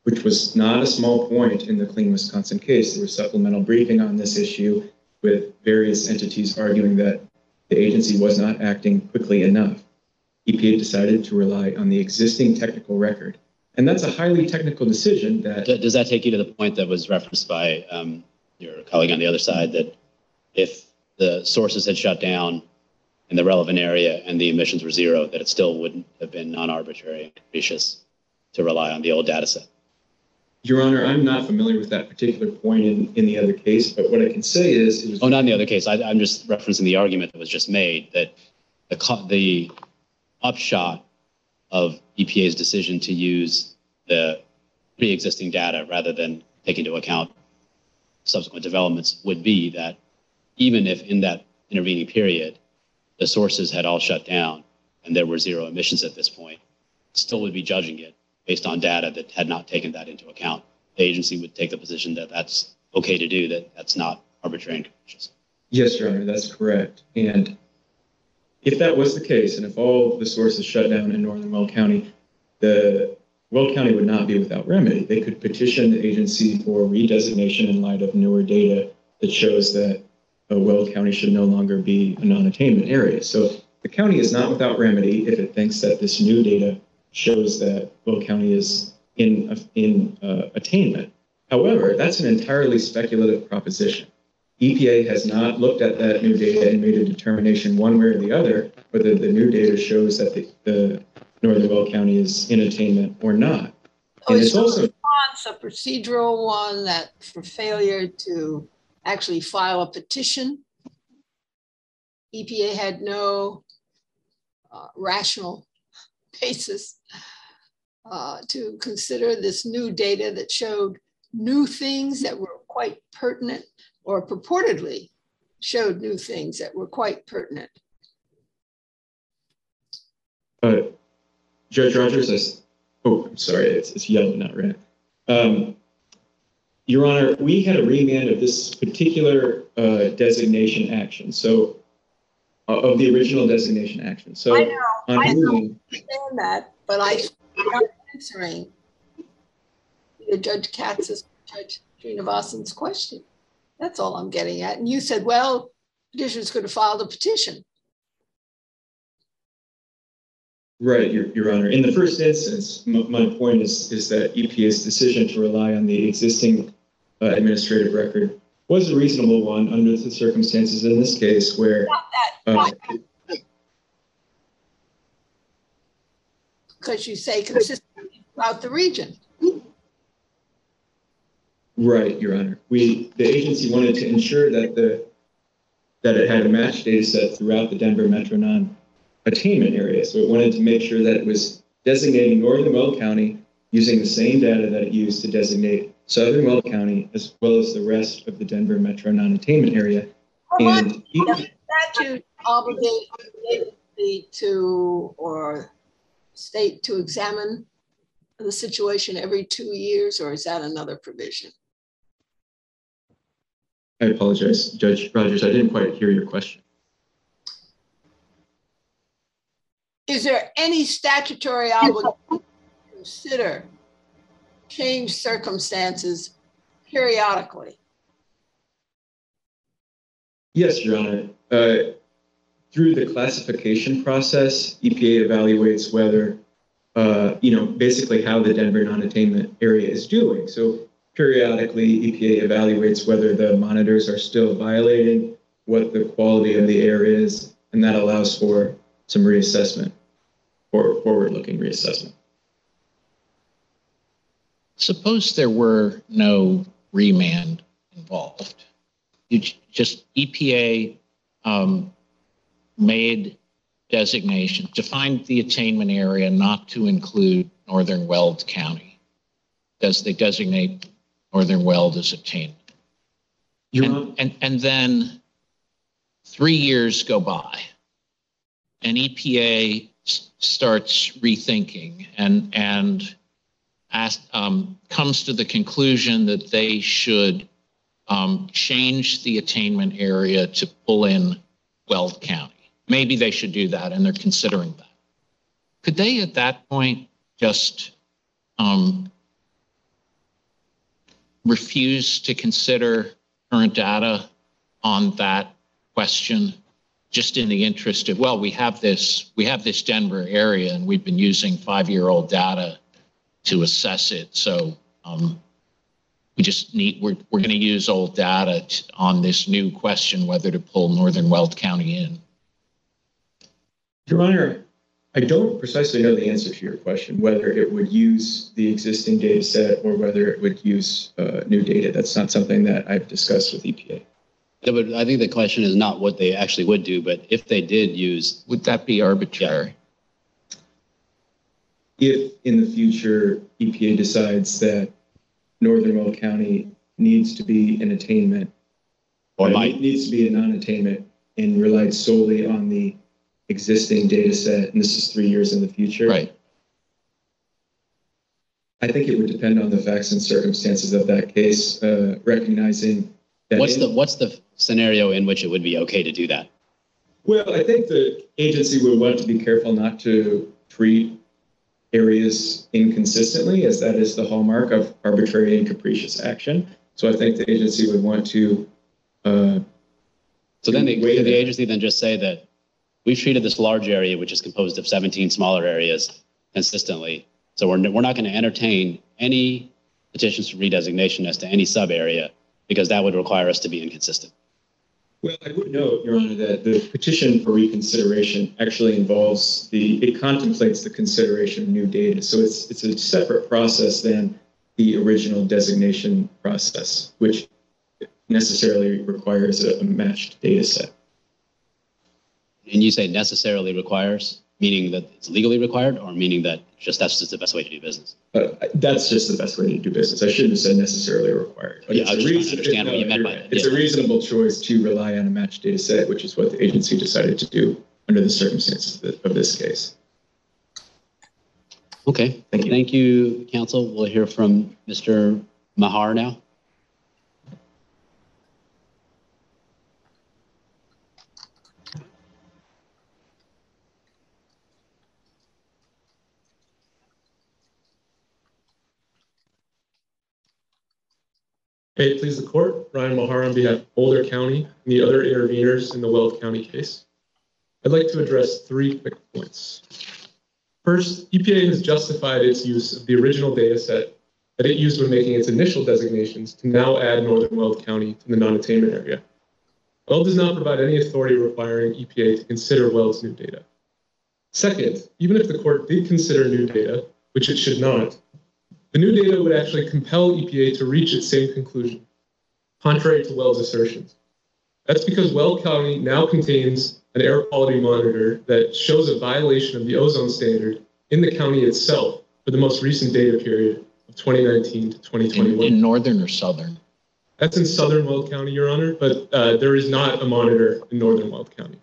which was not a small point in the Clean Wisconsin case. There was supplemental briefing on this issue with various entities arguing that the agency was not acting quickly enough. E P A decided to rely on the existing technical record. And that's a highly technical decision that... Does that take you to the point that was referenced by um, your colleague on the other side, that if the sources had shut down in the relevant area and the emissions were zero, that it still wouldn't have been non-arbitrary and capricious to rely on the old data set? Your Honor, I'm not familiar with that particular point in, in the other case, but what I can say is... It was oh, not in the other case. I, I'm just referencing the argument that was just made, that the, the upshot of E P A's decision to use the pre-existing data rather than take into account subsequent developments would be that even if in that intervening period, the sources had all shut down and there were zero emissions at this point, still would be judging it based on data that had not taken that into account. The agency would take the position that that's okay to do, that that's not arbitrary and capricious. Yes, Your Honor, that's correct. And if that was the case, and if all the sources shut down in northern Weld County, the Weld County would not be without remedy. They could petition the agency for redesignation in light of newer data that shows that uh, Weld County should no longer be a non-attainment area. So the county is not without remedy if it thinks that this new data shows that Weld County is in, in uh, attainment. However, that's an entirely speculative proposition. E P A has not looked at that new data and made a determination one way or the other whether the new data shows that the, the northern Weld County is in attainment or not. Oh, And it's it's also a response, a procedural one that for failure to actually file a petition, E P A had no uh, rational basis uh, to consider this new data that showed new things that were quite pertinent, or purportedly showed new things that were quite pertinent. Uh, Judge Rogers, I, oh, I'm sorry, it's, it's yellow, not red. Um, Your Honor, we had a remand of this particular uh, designation action, so uh, of the original designation action. So I know, on I remand, understand that, but I, I'm not answering either Judge Katz's or Judge Srinivasan's question. That's all I'm getting at. And you said, well, petitioners could have filed a petition. Right, Your, Your Honor. In the first instance, m my point is, is that E P A's decision to rely on the existing uh, administrative record was a reasonable one under the circumstances in this case where... Not that, uh, not because you say consistently throughout the region. Right, Your Honor. We, the agency wanted to ensure that the that it had a matched data set throughout the Denver Metro non-attainment area. So it wanted to make sure that it was designating northern Weld County using the same data that it used to designate southern Weld County as well as the rest of the Denver Metro non-attainment area. Well, And does the statute obligate the agency to, or state to examine the situation every two years, or is that another provision? I apologize, Judge Rogers, I didn't quite hear your question. Is there any statutory obligation to consider changed circumstances periodically? Yes, Your Honor. Uh, through the classification process, E P A evaluates whether, uh, you know, basically how the Denver non-attainment area is doing. So periodically, E P A evaluates whether the monitors are still violating, what the quality of the air is, and that allows for some reassessment, or forward-looking reassessment. Suppose there were no remand involved. You just E P A um, made designation, defined the attainment area not to include northern Weld County. Does they designate northern Weld as attainment? And, and, and then three years go by and E P A s- starts rethinking and, and ask, um, comes to the conclusion that they should um, change the attainment area to pull in Weld County. Maybe they should do that, and they're considering that. Could they at that point just um, refuse to consider current data on that question, just in the interest of, well, we have this, we have this Denver area and we've been using five-year-old data to assess it. So um, we just need, we're, we're going to use old data to, on this new question, whether to pull Northern Weld County in. Your Honor, I don't precisely know the answer to your question, whether it would use the existing data set or whether it would use uh, new data. That's not something that I've discussed with E P A. Yeah, but I think the question is not what they actually would do, but if they did use. Would that be arbitrary? Yeah. If in the future E P A decides that Northern Weld County needs to be an attainment, or might needs to be a non-attainment, and relied solely on the existing data set, and this is three years in the future. Right. I think it would depend on the facts and circumstances of that case, uh, recognizing that. What's in, the what's the scenario in which it would be okay to do that? Well, I think the agency would want to be careful not to treat areas inconsistently, as that is the hallmark of arbitrary and capricious action. So I think the agency would want to. Uh, so then the, the agency then just say that we've treated this large area, which is composed of seventeen smaller areas, consistently. So we're, we're not going to entertain any petitions for redesignation as to any sub area, because that would require us to be inconsistent. Well, I would note, Your Honor, that the petition for reconsideration actually involves the, it contemplates the consideration of new data. So it's, it's a separate process than the original designation process, which necessarily requires a, a matched data set. And you say necessarily requires, meaning that it's legally required, or meaning that just that's just the best way to do business? Uh, that's just the best way to do business. I shouldn't have said necessarily required. But yeah, it's I was a just trying to understand what you meant by that. It's yeah. a reasonable choice to rely on a matched data set, which is what the agency decided to do under the circumstances of this case. Okay. Thank you. Thank you, counsel. We'll hear from Mister Mahar now. May it please the court, Ryan Mahar on behalf of Boulder County and the other interveners in the Weld County case. I'd like to address three quick points. First, E P A has justified its use of the original data set that it used when making its initial designations to now add Northern Weld County to the non-attainment area. Weld does not provide any authority requiring E P A to consider Weld's new data. Second, even if the court did consider new data, which it should not, the new data would actually compel E P A to reach its same conclusion, contrary to Weld's assertions. That's because Weld County now contains an air quality monitor that shows a violation of the ozone standard in the county itself for the most recent data period of twenty nineteen to twenty twenty-one. In, in northern or southern? That's in southern Weld County, Your Honor, but uh, there is not a monitor in northern Weld County.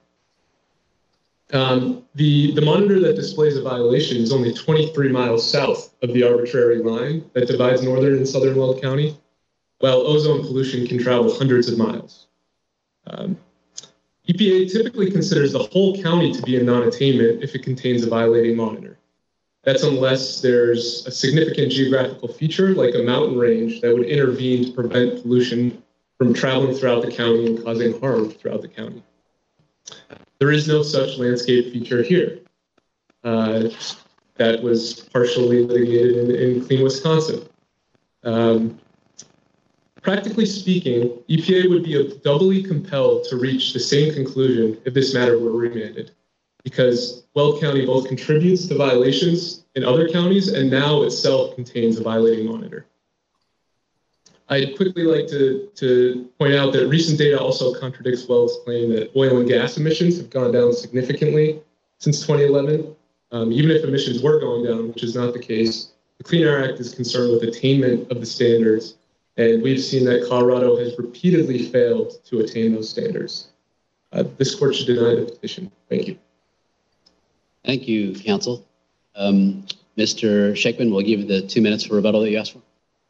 Um, the, the monitor that displays a violation is only twenty-three miles south of the arbitrary line that divides northern and southern Weld County, while ozone pollution can travel hundreds of miles. Um, E P A typically considers the whole county to be a non-attainment if it contains a violating monitor. That's unless there's a significant geographical feature like a mountain range that would intervene to prevent pollution from traveling throughout the county and causing harm throughout the county. There is no such landscape feature here. Uh, that was partially litigated in, in Clean Wisconsin. Um, practically speaking, E P A would be doubly compelled to reach the same conclusion if this matter were remanded, because Weld County both contributes to violations in other counties and now itself contains a violating monitor. I'd quickly like to, to point out that recent data also contradicts Weld's claim that oil and gas emissions have gone down significantly since twenty eleven. Um, even if emissions were going down, which is not the case, the Clean Air Act is concerned with attainment of the standards, and we've seen that Colorado has repeatedly failed to attain those standards. Uh, this court should deny the petition. Thank you. Thank you, counsel. Um, Mister Shakeman, we'll give you the two minutes for rebuttal that you asked for.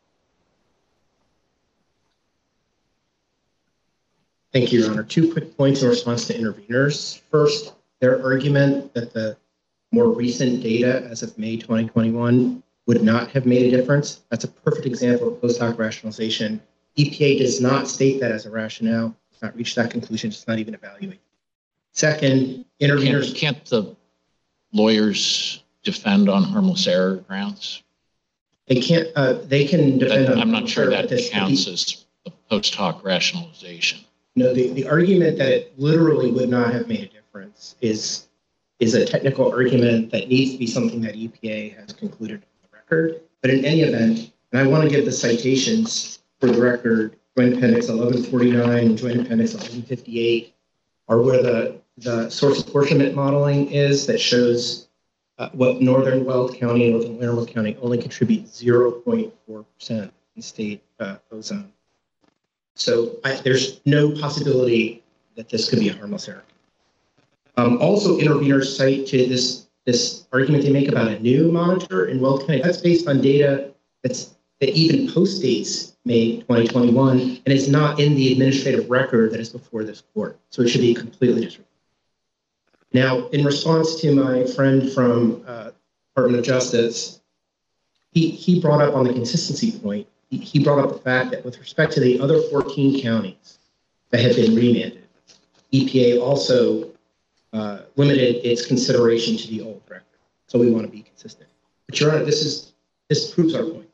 Thank you, Your Honor. Two quick points in response to interveners. First, their argument that the more recent data as of May twenty twenty-one would not have made a difference. That's a perfect example of post hoc rationalization. E P A does not state that as a rationale, does not reach that conclusion, does not even evaluate. Second, interveners. Can't, can't the lawyers defend on harmless error grounds? They can't, uh, they can defend. That, on I'm not sure that this, counts the, as a post hoc rationalization. No, the, the argument that it literally would not have made a difference is, is a technical argument that needs to be something that E P A has concluded on the record. But in any event, and I want to give the citations for the record, Joint Appendix eleven forty-nine and Joint Appendix eleven fifty-eight are where the, the source apportionment modeling is that shows uh, what Northern Weld County and Northern Laramie County only contribute zero point four percent in state uh, ozone. So I, there's no possibility that this could be a harmless error. Um, also, interveners cite to this, this argument they make about a new monitor in Weld County. That's based on data that's, that even postdates May twenty twenty-one, and it's not in the administrative record that is before this court. So it should be completely disregarded. Now, in response to my friend from uh, Department of Justice, he, he brought up on the consistency point, he, he brought up the fact that with respect to the other fourteen counties that have been remanded, E P A also uh, limited its consideration to the old record. So we want to be consistent. But Your Honor, this is this proves our point.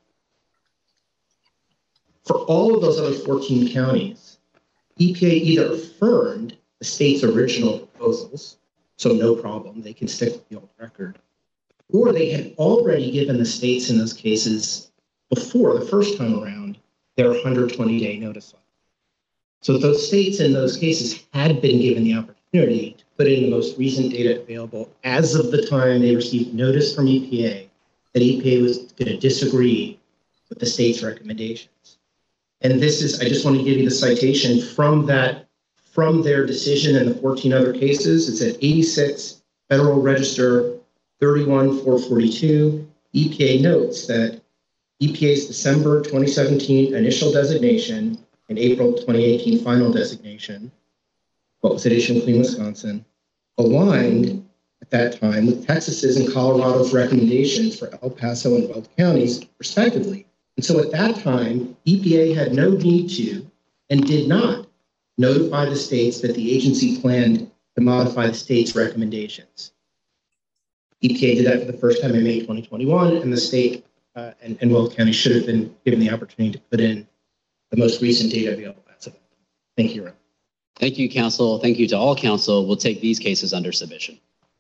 For all of those other fourteen counties, E P A either affirmed the state's original proposals, so no problem, they can stick with the old record, or they had already given the states in those cases before the first time around their one hundred twenty day notice. So those states in those cases had been given the opportunity to put in the most recent data available as of the time they received notice from E P A that E P A was going to disagree with the state's recommendations. And this is, I just want to give you the citation from that, from their decision in the fourteen other cases. It's at eighty-six Federal Register thirty-one four forty-two. E P A notes that E P A's December twenty seventeen initial designation and April twenty eighteen final designation, what was issued in Cleveland, Wisconsin, aligned at that time with Texas's and Colorado's recommendations for El Paso and Weld counties, respectively. And so at that time, E P A had no need to and did not notify the states that the agency planned to modify the state's recommendations. E P A did that for the first time in May twenty twenty-one, and the state uh, and, and Weld County should have been given the opportunity to put in the most recent data available as of that time. Thank you, Ron. Thank you, counsel. Thank you to all counsel. We'll take these cases under submission.